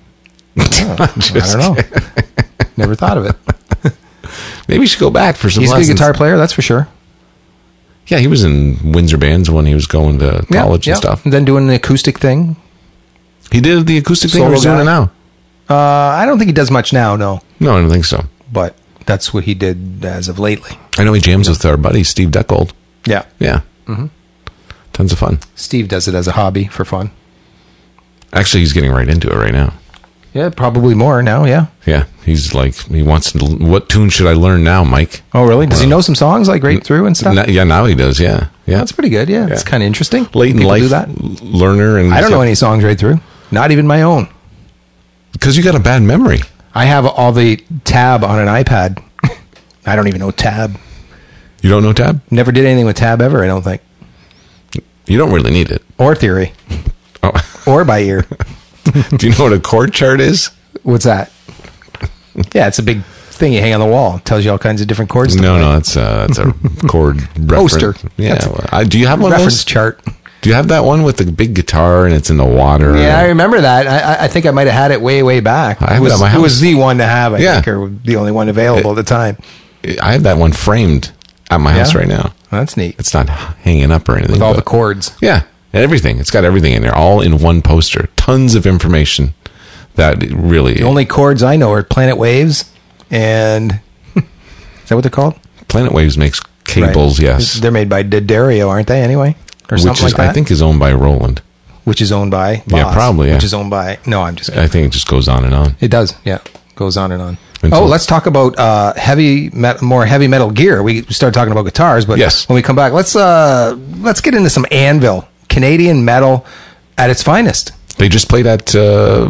I don't know. Never thought of it. Maybe you should go back for some He's a lessons. good guitar player, that's for sure. Yeah, he was in Windsor bands when he was going to Yeah, college yeah. and stuff. And then doing the acoustic thing. He did the acoustic thing. Or Solo he's doing guy. it now. Uh, I don't think he does much now, no. No, I don't think so. But that's what he did as of lately. I know he jams with our buddy Steve Deckold. Yeah. Yeah, mm-hmm. Tons of fun. Steve does it as a hobby for fun. Actually, he's getting right into it right now. Yeah, probably more now, yeah. Yeah, he's like he wants to. What tune should I learn now, Mike? Oh, really? Does he know some songs like right through and stuff? N- yeah, now he does. Yeah, yeah. That's pretty good, yeah. It's Yeah. kind of interesting. Late in People life do that. learner, and I don't know any songs right through. Not even my own. because you got a bad memory. I have all the tab on an iPad. I don't even know tab. You don't know tab? Never did anything with tab ever, I don't think. You don't really need it. Or theory. Oh. Or by ear. Do you know what a chord chart is? What's that? Yeah, it's a big thing you hang on the wall. It tells you all kinds of different chords. to No, play. no, that's uh, that's a chord reference. Poster. Yeah, That's a well, I, do you have one of Reference those? chart. Do you have that one with the big guitar and it's in the water? Yeah, I remember that. I, I- I think I might have had it way, way back. I have it it was, at my It was house. the one to have, I Yeah. think, or the only one available at the time. I have that one framed at my house Yeah? right now. That's neat. It's not hanging up or anything. With all the but- chords. Yeah, everything. It's got everything in there, all in one poster. Tons of information that really. The only chords I know are Planet Waves and... is that what they're called? Planet Waves makes cables, Right. yes. They're made by D'Addario, aren't they, anyway? Or Which something is, like that? I think, is owned by Roland. Which is owned by Yeah, Boss, probably, yeah. Which is owned by... No, I'm just kidding. I think it just goes on and on. It does, yeah. Goes on and on. Until- oh, let's talk about uh, heavy, met- more heavy metal gear. We started talking about guitars, but Yes. when we come back, let's uh, let's get into some Anvil, Canadian metal at its finest. They just played at uh, uh,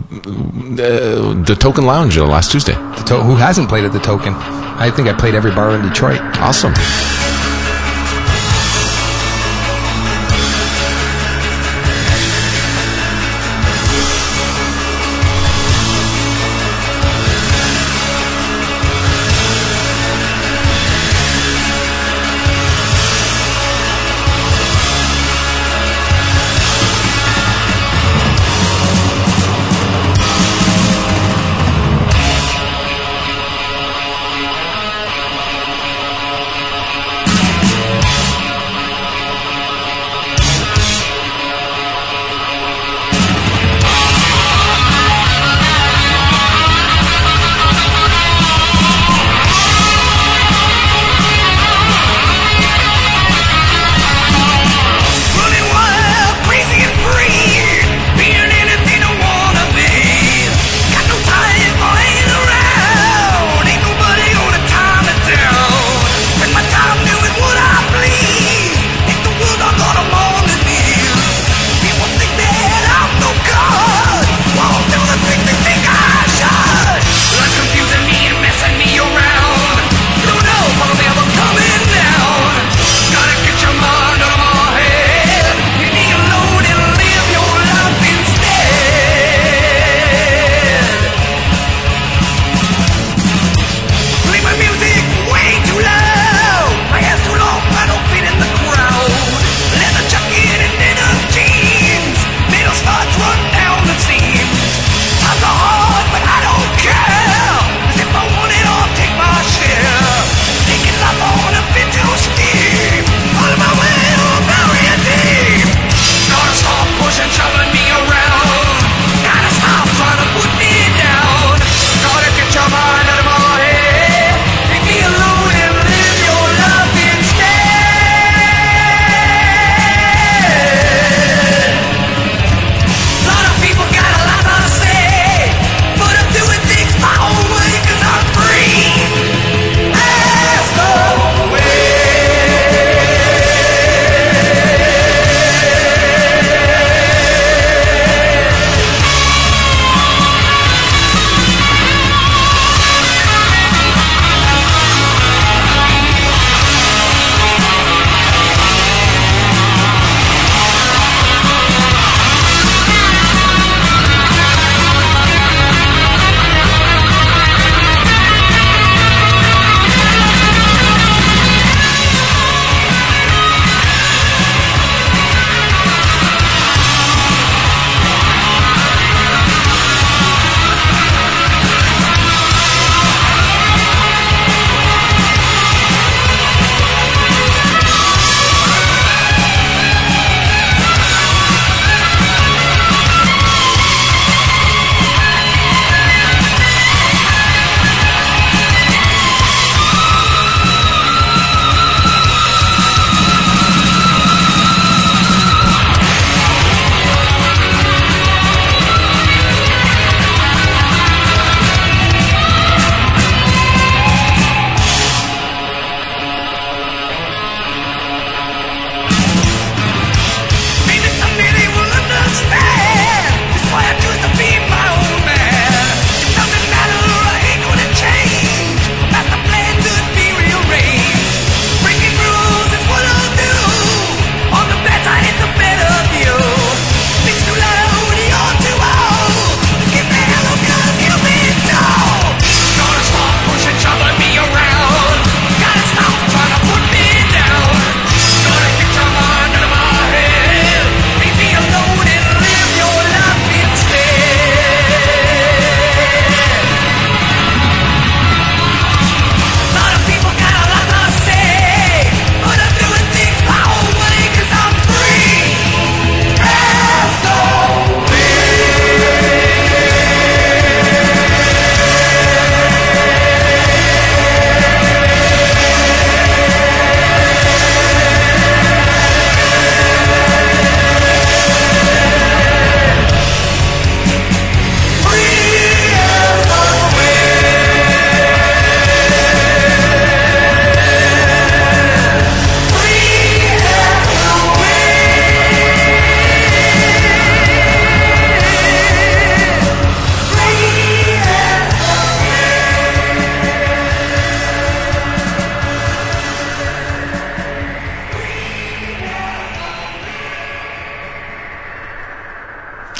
the Token Lounge uh, last Tuesday. The to- who hasn't played at the Token? I think I played every bar in Detroit. Awesome.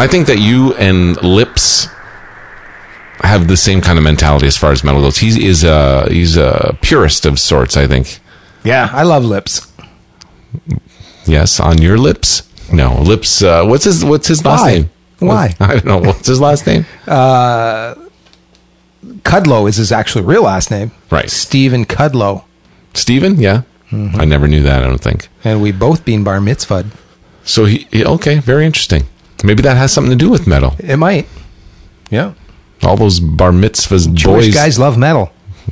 I think that you and Lips have the same kind of mentality as far as metal goes. He is a he's a purist of sorts, I think. Yeah, I love Lips. Yes, on your lips. No, Lips. Uh, what's his What's his last Why? name? Why? I don't know. What's his last name? Uh, Kudlow is his actual real last name. Right. Stephen Kudlow. Steven? Yeah. Mm-hmm. I never knew that, I don't think. And we both been bar mitzvahed. So, he, he okay, very interesting. Maybe that has something to do with metal. It might. Yeah. All those bar mitzvahs Jewish boys. guys love metal.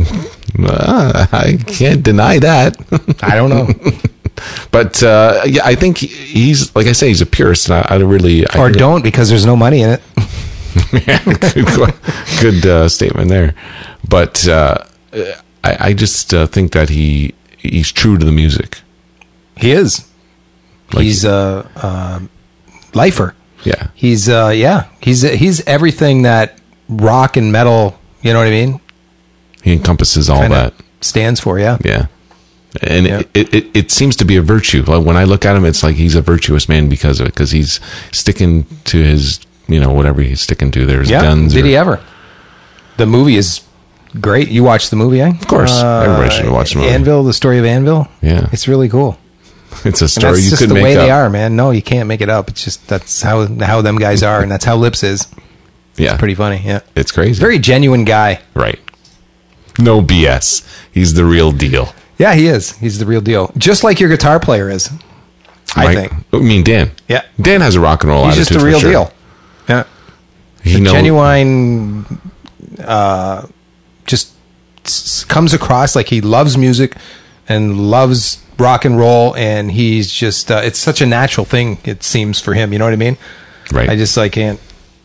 Uh, I can't deny that. I don't know. But, uh, yeah, I think he's, like I say, he's a purist. And I, I really... I or really, don't, because there's no money in it. yeah, good good uh, statement there. But uh, I, I just uh, think that he he's true to the music. He is. Like, he's a, a lifer. Yeah. He's, uh, yeah. He's he's everything that rock and metal, you know what I mean? He encompasses all Kinda that. Stands for, yeah. Yeah. And Yeah. It, it it seems to be a virtue. Like when I look at him, it's like he's a virtuous man because of it, because he's sticking to his, you know, whatever he's sticking to. There's Yeah. guns. Did or, he ever? The movie is great. You watched the movie, eh? Of course. Everybody should watch the movie. Anvil, the story of Anvil. Yeah. It's really cool. It's a And story that's you just could the make way up. they are, man. No, you can't make it up. It's just that's how how them guys are, and that's how Lips is. Yeah. Pretty funny, yeah. It's crazy. Very genuine guy. Right. No B S. He's the real deal. Yeah, he is. He's the real deal. Just like your guitar player is. I Mike- think. I mean, Dan. Yeah. Dan has a rock and roll He's attitude. just the for real sure. deal. Yeah. He The knows. genuine uh just s- comes across like he loves music and loves rock and roll, and he's just uh, it's such a natural thing, it seems, for him, you know what I mean? Right. I just I can't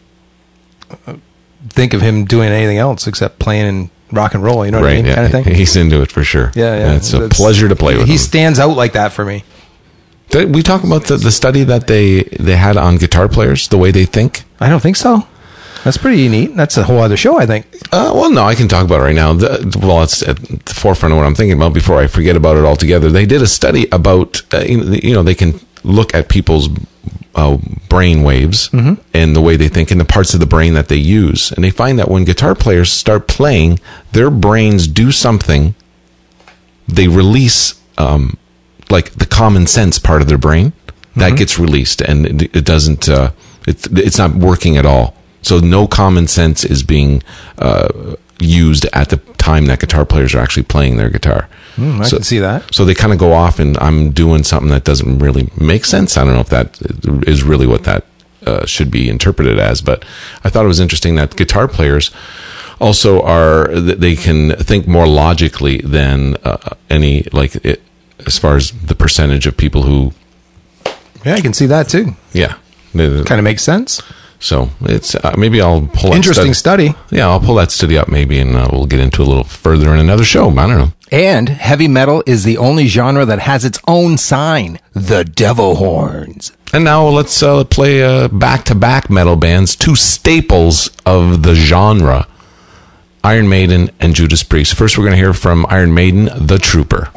think of him doing anything else except playing in rock and roll, you know what I right. mean? Yeah. Kind of thing. He's into it for sure. Yeah, yeah. And it's a That's- pleasure to play with He him. stands out like that for me. Did we talk about the, the study that they, they had on guitar players, the way they think? I don't think so. That's pretty neat. That's a whole other show, I think. Uh, well, no, I can talk about it right now. The, well, it's at the forefront of what I'm thinking about before I forget about it altogether. They did a study about, uh, you know, they can look at people's uh, brain waves Mm-hmm. and the way they think and the parts of the brain that they use. And they find that when guitar players start playing, their brains do something. They release, um, like, the common sense part of their brain. That Mm-hmm. gets released, and it, it doesn't, uh, it, it's not working at all. So no common sense is being uh, used at the time that guitar players are actually playing their guitar. Mm, I so, can see that. So they kind of go off, and I'm doing something that doesn't really make sense. I don't know if that is really what that uh, should be interpreted as, but I thought it was interesting that guitar players also are, they can think more logically than uh, any, like, it, as far as the percentage of people who, Yeah, I can see that too. yeah. Kind of makes sense. So it's uh, maybe I'll pull that Interesting study. study. Yeah, I'll pull that study up maybe, and uh, we'll get into a little further in another show. I don't know. And heavy metal is the only genre that has its own sign, the devil horns. And now let's uh, play uh, back-to-back metal bands, two staples of the genre, Iron Maiden and Judas Priest. First, we're going to hear from Iron Maiden, The Trooper.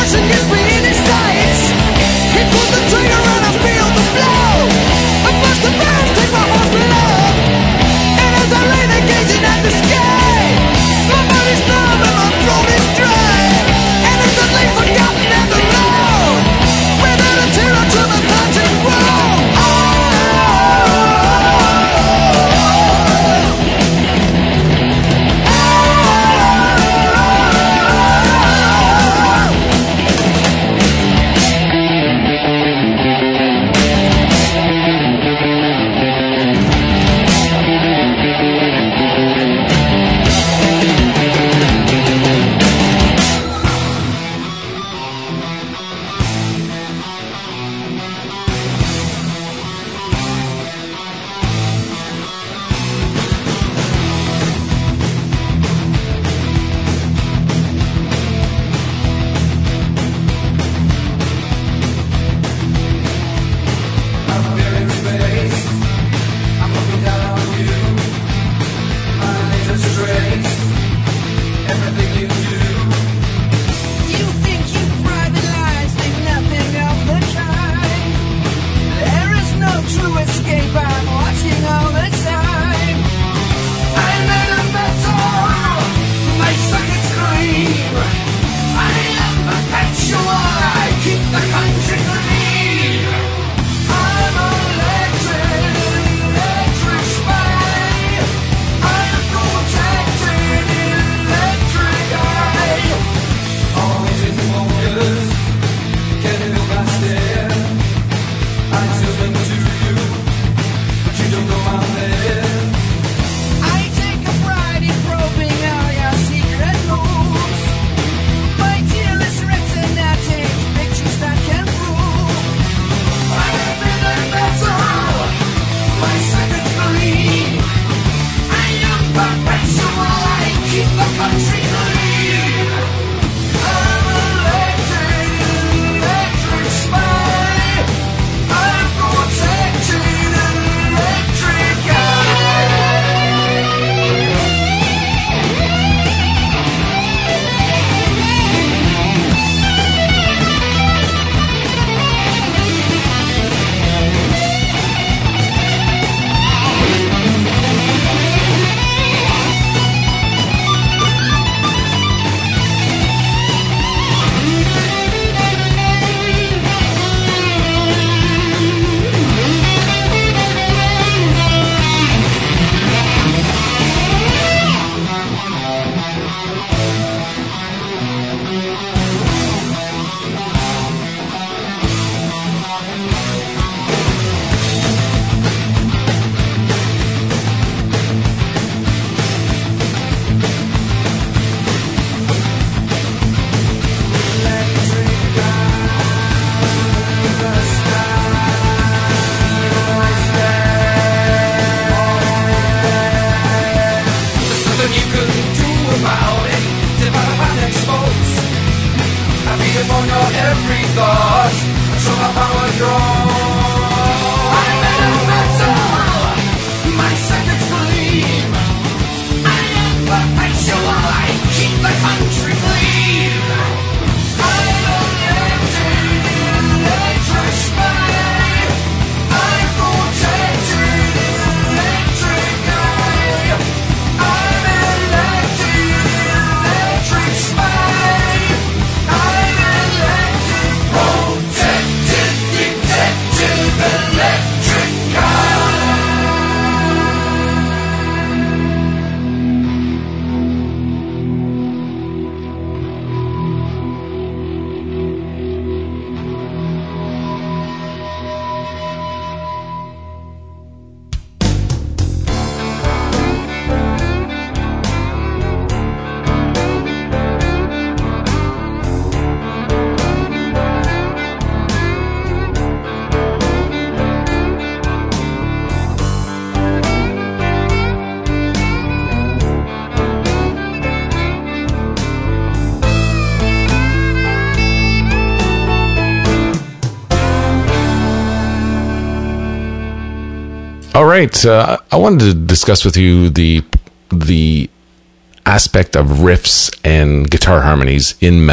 All right, uh, I wanted to discuss with you the the aspect of riffs and guitar harmonies in metal.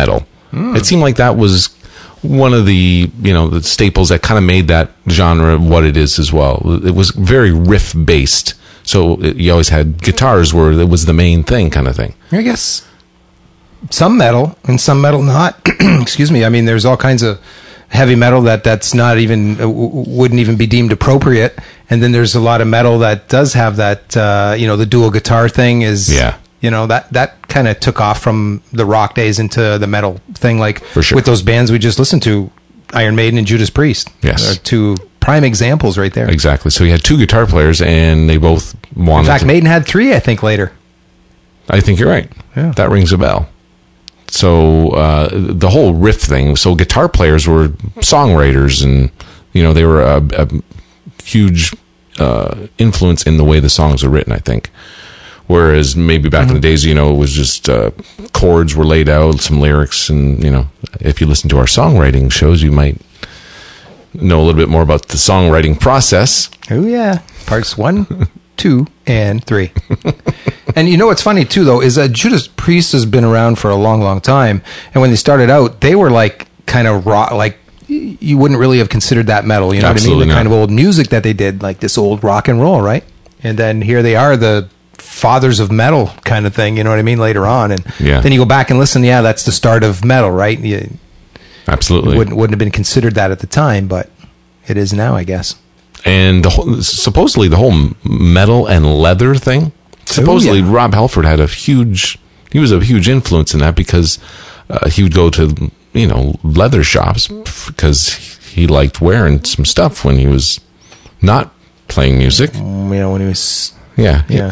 It seemed like that was one of the, you know, the staples that kind of made that genre what it is as well. It was very riff based. So it, you always had guitars where it was the main thing kind of thing. I guess some metal and some metal not. Excuse me. I mean, there's all kinds of heavy metal that that's not even, uh, w- wouldn't even be deemed appropriate. And then there's a lot of metal that does have that, uh, you know, the dual guitar thing is, Yeah. you know, that, that kind of took off from the rock days into the metal thing. Like For sure. with those bands we just listened to, Iron Maiden and Judas Priest. Yes. Are two prime examples right there. Exactly. So you had two guitar players and they both wanted In fact, to, Maiden had three, I think, later. I think you're right. Yeah. That rings a bell. So uh, the whole riff thing. So guitar players were songwriters, and you know they were a, a huge uh, influence in the way the songs were written, I think. Whereas maybe back mm-hmm. in the days, you know, it was just uh, chords were laid out, some lyrics, and you know, if you listen to our songwriting shows, you might know a little bit more about the songwriting process. Oh yeah, parts one, two, and three. And you know what's funny too, though, is that Judas Priest has been around for a long, long time. And when they started out, they were like kind of rock, like you wouldn't really have considered that metal. You know Absolutely what I mean? The not. kind of old music that they did, like this old rock and roll, right? And then here they are, the fathers of metal kind of thing. You know what I mean? Later on, and Yeah. then you go back and listen. Yeah, that's the start of metal, right? You, Absolutely. it wouldn't wouldn't have been considered that at the time, but it is now, I guess. And the whole, supposedly the whole metal and leather thing. Supposedly, Ooh, yeah. Rob Halford had a huge. He was a huge influence in that because uh, he would go to you know leather shops because he liked wearing some stuff when he was not playing music. You know, when he was Yeah, yeah.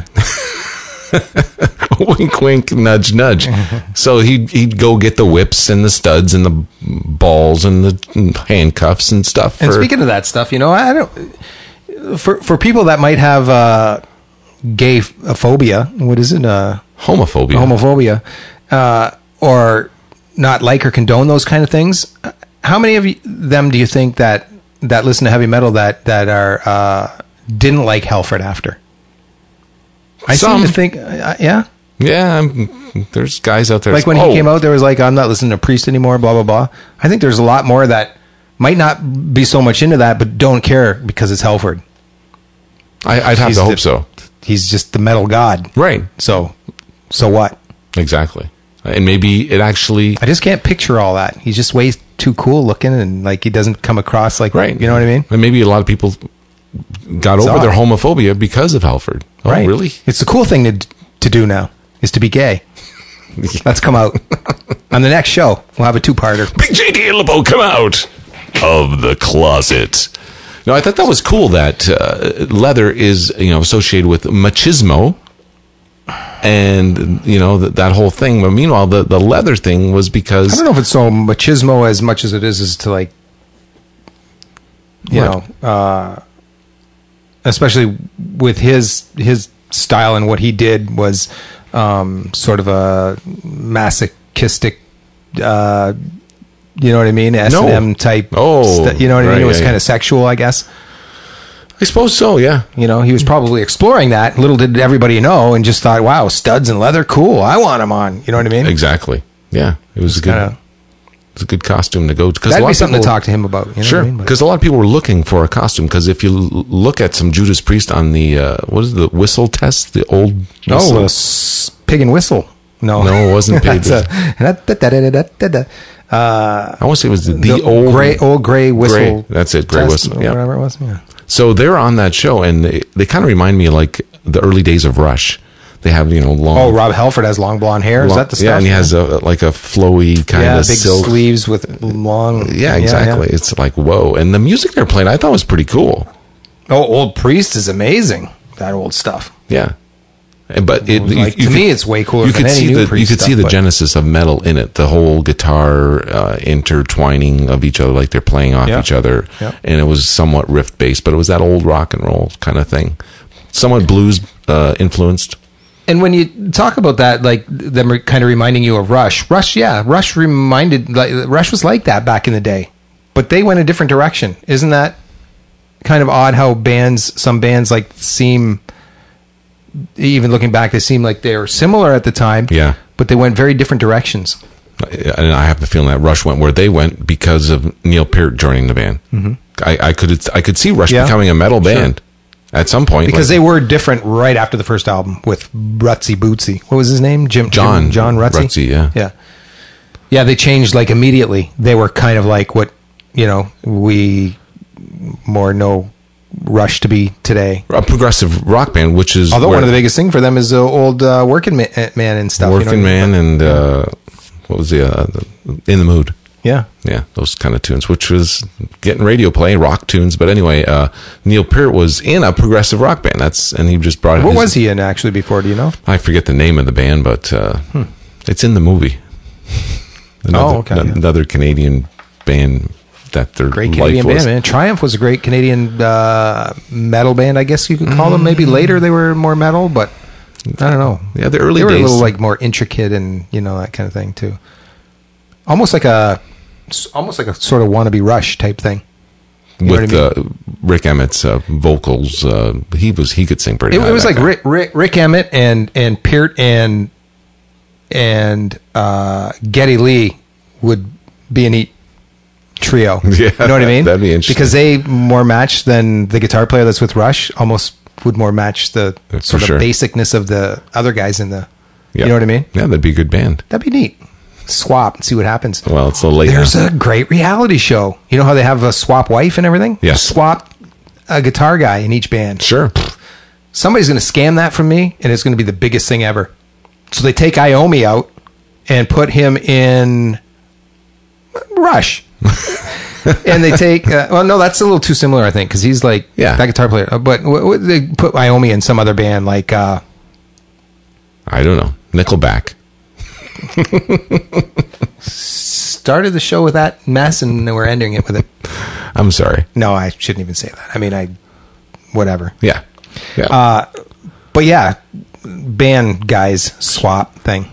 wink, wink, nudge, nudge. So he'd he'd go get the whips and the studs and the balls and the handcuffs and stuff. And for- speaking of that stuff, you know, I don't. For for people that might have uh, gay phobia, what is it? Uh, homophobia. homophobia, uh, or not like or condone those kind of things. How many of you, them do you think that that listen to heavy metal that that are uh, didn't like Halford after? I Some. seem to think, uh, yeah. Yeah, I'm, there's guys out there. Like when oh, he came out, there was like, I'm not listening to Priest anymore, blah, blah, blah. I think there's a lot more that might not be so much into that, but don't care because it's Halford. I, I'd have He's to hope the- so. He's just the metal god. Right. So, so what? Exactly. And maybe it actually. I just can't picture all that. He's just way too cool looking and like he doesn't come across like, Right. you know what I mean? And maybe a lot of people got It's over odd. their homophobia because of Halford. Oh, Right. really? It's the cool thing to, to do now is to be gay. Let's come out on the next show. We'll have a two-parter. Big J D and LeBeau come out of the closet. No, I thought that was cool that uh, leather is, you know, associated with machismo and, you know, that, that whole thing. But meanwhile, the, the leather thing was I because... don't know if it's so machismo as much as it is is to like, you What? know, uh, especially with his his style and what he did was um, sort of a masochistic, uh, you know what I mean, S and M type. Oh, st- you know what I right, mean. It was yeah, kind yeah. of sexual, I guess. I suppose so, yeah. You know, he was probably exploring that. Little did everybody know, and just thought, "Wow, studs and leather, cool. I want them on." You know what I mean? Exactly. Yeah, it was a good. Kinda- It's a good costume to go to. That'd be something to talk to him about. You know Sure, what I mean? But- because a lot of people were looking for a costume. Because if you l- look at some Judas Priest on the uh, what is it, the whistle test, the old whistle. Oh, a s- pig and whistle. No, No, it wasn't pig. That's a- da- da- da- da- da- da- da. Uh, I want to say it was the, the, the old gray, old gray whistle. Gray, that's it, gray test, whistle. or Yeah. whatever it was. Yeah. So they're on that show, and they, they kind of remind me of like the early days of Rush. They have you know long. Oh, Rob Halford has long blonde hair. Is long- that the stuff? Yeah, and he has a like a flowy kind yeah, of big silk. sleeves with long. Yeah, exactly. It's like whoa, and the music they're playing, I thought was pretty cool. Oh, Old Priest is amazing. That old stuff. Yeah. And- But it, you- Like, you to could- me, it's way cooler You than could any see new the Priest you could see stuff, the but- genesis of metal in it, the whole guitar uh, intertwining of each other, like they're playing off Yeah. each other, Yeah. and it was somewhat riff based, but it was that old rock and roll kind of thing, somewhat blues uh, influenced. And when you talk about that, like them re- kind of reminding you of Rush, Rush, yeah, Rush reminded, like Rush was like that back in the day, but they went a different direction. Isn't that kind of odd? How bands, some bands, like seem, even looking back, they seem like they were similar at the time, Yeah. but they went very different directions. and I have the feeling that Rush went where they went because of Neil Peart joining the band. Mm-hmm. I, I could I could see Rush Yeah. becoming a metal band Sure. at some point Because like, they were different right after the first album with Rutsy Bootsy. What was his name? Jim John Jim, John Rutsy. Rutsy, yeah. Yeah. Yeah, they changed like immediately. They were kind of like what, you know, we more know Rush to be today. a progressive rock band, which is Although where one of the biggest thing for them is the old uh, Working Ma- Man and stuff. Working you know what I mean? Man and uh, what was the, uh, the In the Mood. Yeah. Yeah, those kind of tunes, which was getting radio play, rock tunes. But anyway, uh, Neil Peart was in a progressive rock band. That's and he just brought. What his, was he in actually before? Do you know? I forget the name of the band, but uh, hmm. it's in the movie. Another, Oh, okay. Another Canadian band that their Great life Canadian was. band, man. Triumph was a great Canadian uh, metal band, I guess you could call them. Maybe later they were more metal, but I don't know. Yeah, the early they were days. a little like more intricate and you know that kind of thing too. Almost like a, almost like a sort of wannabe Rush type thing. You know with what I mean? uh, Rick Emmett's uh, vocals. Uh, he was he could sing pretty. It, high, it was that like guy. Rick, Rick, Rick Emmett and and Peart and and uh, Geddy Lee would be a neat trio. Yeah, you know what I mean? that'd be interesting. Because they more match than the guitar player that's with Rush. Almost would more match the For sort of sure. basicness of the other guys in the. Yeah. You know what I mean? Yeah, that'd be a good band. That'd be neat. Swap and see what happens. Well, it's a little late. There's now. a great reality show. You know how they have a swap wife and everything? Yes. Swap a guitar guy in each band. Sure. Somebody's going to scam that from me, and it's going to be the biggest thing ever. So they take Iommi out and put him in Rush. And they take, uh, well, no, that's a little too similar, I think, because he's like Yeah. that guitar player. Uh, But w- w- they put Iommi in some other band, like, uh, I don't know. Nickelback. started the show with that mess, and then we're ending it with it. I'm sorry. No, I shouldn't even say that. I mean, I, whatever. Yeah. Yeah. Uh, but yeah, band guys swap thing.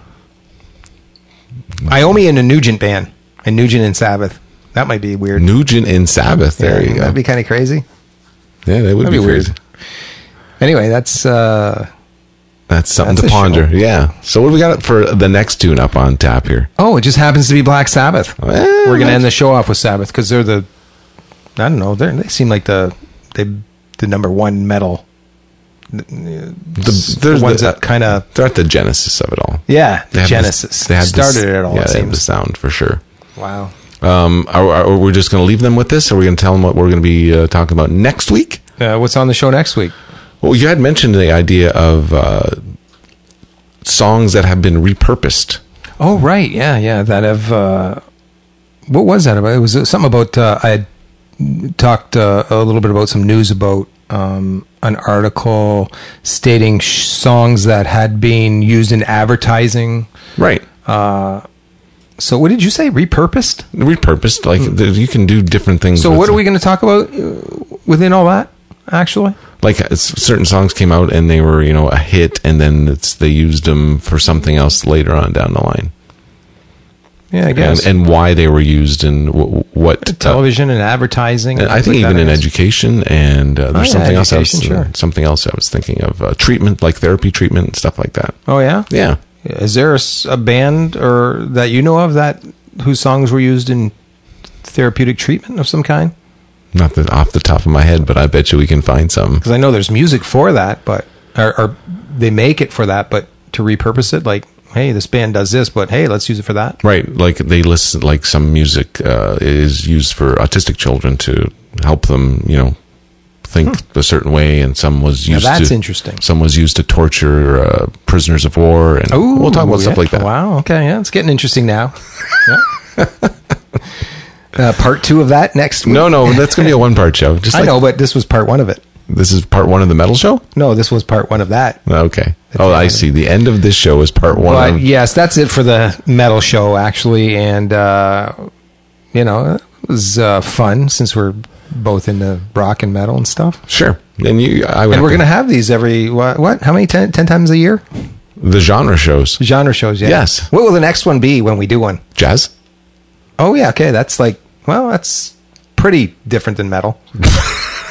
Iommi in a Nugent band, and Nugent and Sabbath. That might be weird. Nugent and Sabbath. There Yeah, you go. That'd be kind of crazy. Yeah, that would That'd be, be weird. weird. Anyway, that's uh, That's something That's to a ponder. show. Yeah. So what do we got for the next tune up on tap here? oh, it just happens to be Black Sabbath. Well, We're gonna that's- end the show off with Sabbath because they're the, I don't know, they they seem like the they the number one metal. The, The there's ones the, that kind of they're at the genesis of it all. yeah, They have Genesis this- they had started this- it all. Yeah, it they have the seems. sound for sure. Wow. Um, are, are we just going to leave them with this? Or are we going to tell them what we're going to be uh, talking about next week? Uh, what's on the show next week? Well, you had mentioned the idea of uh, songs that have been repurposed. Oh, right. Yeah, yeah. That have. Uh, what was that about? It was something about. Uh, I had talked uh, a little bit about some news about um, an article stating sh- songs that had been used in advertising. Right. So, what did you say? Repurposed? Repurposed. Like, th- you can do different things. So, with what are them. we going to talk about uh, within all that, actually? Like, uh, s- certain songs came out and they were, you know, a hit, and then it's they used them for something else later on down the line. Yeah, I guess. And, and why they were used and w- what. uh, television and advertising. And and I think things like even that, in I guess. education, and uh, there's Oh, yeah, something else. I was, education, sure. Something else I was thinking of. Uh, treatment, like therapy treatment and stuff like that. Oh, yeah? Yeah. Is there a, s- a band or that you know of that whose songs were used in therapeutic treatment of some kind? Not the, off the top of my head, but I bet you we can find some. Because I know there's music for that, but or, or they make it for that, but to repurpose it, like, hey, this band does this, but hey, let's use it for that. Right, like they listen, like some music uh, is used for autistic children to help them, you know, think a certain way, and some was Now used. that's to, interesting. Some was used to torture uh, prisoners of war, and Ooh, we'll talk about yeah. stuff like that. Wow. Okay. Yeah, it's getting interesting now. Yeah. uh, part two of that next week. No, no, that's going to be a one-part show. Just I like, know, but this was part one of it. This is part one of the metal show. No, this was part one of that. Okay. That's Oh, I right. see. The end of this show is part one. But of, yes, that's it for the metal show, actually. And, uh, you know, it was uh, fun since we're both into rock and metal and stuff. Sure. And you, I would And have we're to- going to have these every, what, what? How many? Ten, ten times a year? the genre shows. Genre shows, yeah. Yes. What will the next one be when we do one? Jazz. Oh, yeah, okay. That's like, well, that's pretty different than metal.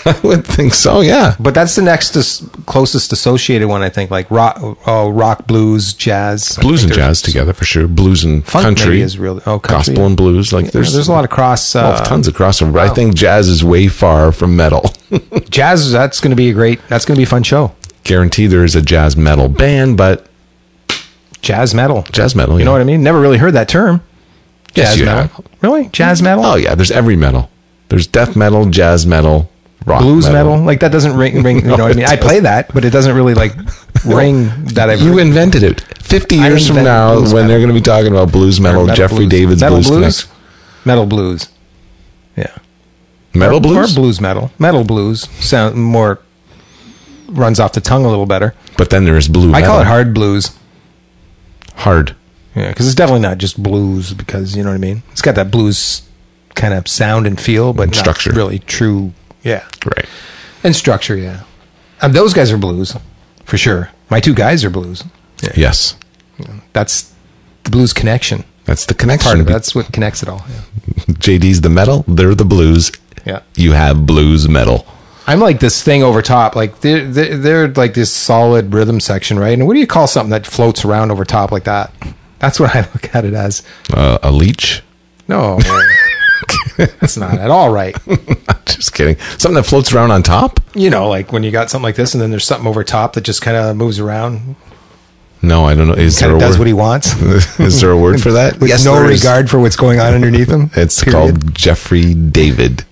I would think so, yeah. But that's the next as- closest associated one, I think, like rock, oh, rock, blues, jazz. I Blues think and there's- jazz together for sure. Blues and Funk country maybe is really oh country, gospel yeah. and blues. Like there's Yeah, there's a lot of cross. oh, Uh, tons of crossover. But I wow. think jazz is way far from metal. jazz. That's going to be a great. That's going to be a fun show. Guarantee there is a jazz metal band, but Jazz metal. jazz metal. You know what I mean? Never really heard that term. Yes, Jazz you metal. have. Really? Jazz metal? Oh yeah, there's every metal. There's death metal, jazz metal, rock Blues metal. Like that doesn't ring. ring you No, know what I mean? it I play that, but it doesn't really like ring that I've You heard. invented it. Fifty I years from invented now, blues when metal. they're going to be talking about blues metal, Metal Jeffrey blues. David's metal Blues blues. Connect. Metal blues. Yeah. Metal or, blues, or blues metal. Metal blues sound more runs off the tongue a little better. but then there's blue. I metal. call it hard blues. Hard. Yeah, because it's definitely not just blues. Because you know what I mean. It's got that blues kind of sound and feel, but not Structure. really true. Yeah, Right. and structure. Yeah, and those guys are blues for sure. My two guys are blues. Yes, That's the blues connection. that's the connection. Part of it. That's what connects it all. Yeah. J D's the metal. They're the blues. yeah. You have blues metal. I'm like this thing over top. Like they're, they're they're like this solid rhythm section, right? And what do you call something that floats around over top like that? That's what I look at it as. Uh, a leech. No, that's not at all right. Just kidding. Something that floats around on top. You know, like when you got something like this, and then there's something over top that just kind of moves around, No, I don't know. Is kind there of a does word? what he wants, Is there a word for that? with no there is. regard for what's going on underneath him. It's period. called Jeffrey David.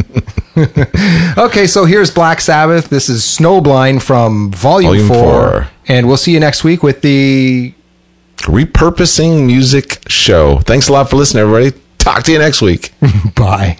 Okay, so here's Black Sabbath. This is Snowblind from Volume, Volume four, four. and we'll see you next week with the. Repurposing Music Show. Thanks a lot for listening, everybody. Talk to you next week. Bye.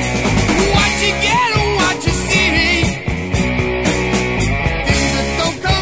What you get and what you see me. Things that don't come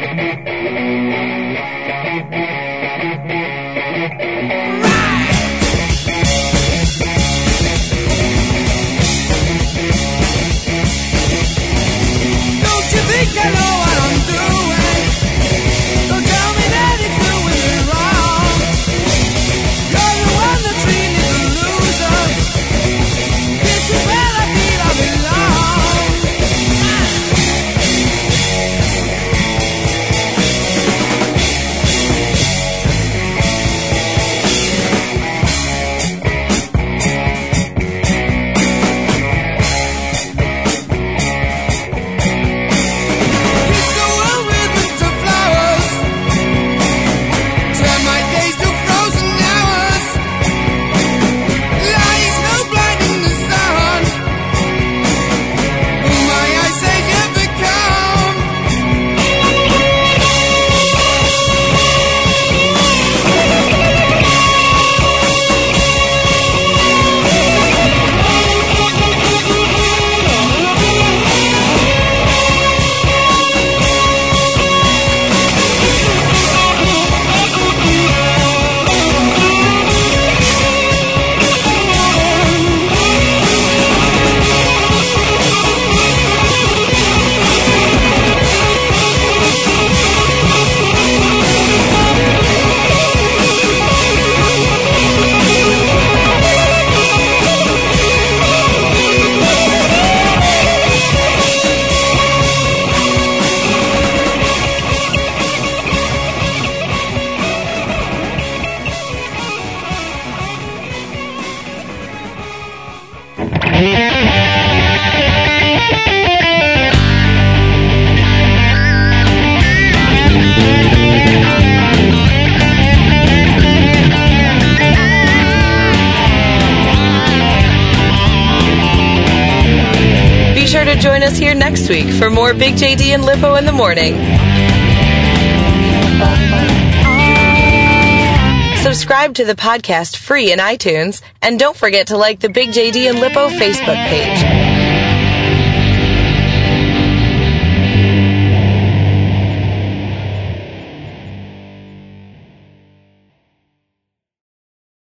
Join us here next week for more Big J D and Lippo in the Morning. Subscribe to the podcast free in iTunes, and don't forget to like the Big J D and Lippo Facebook page.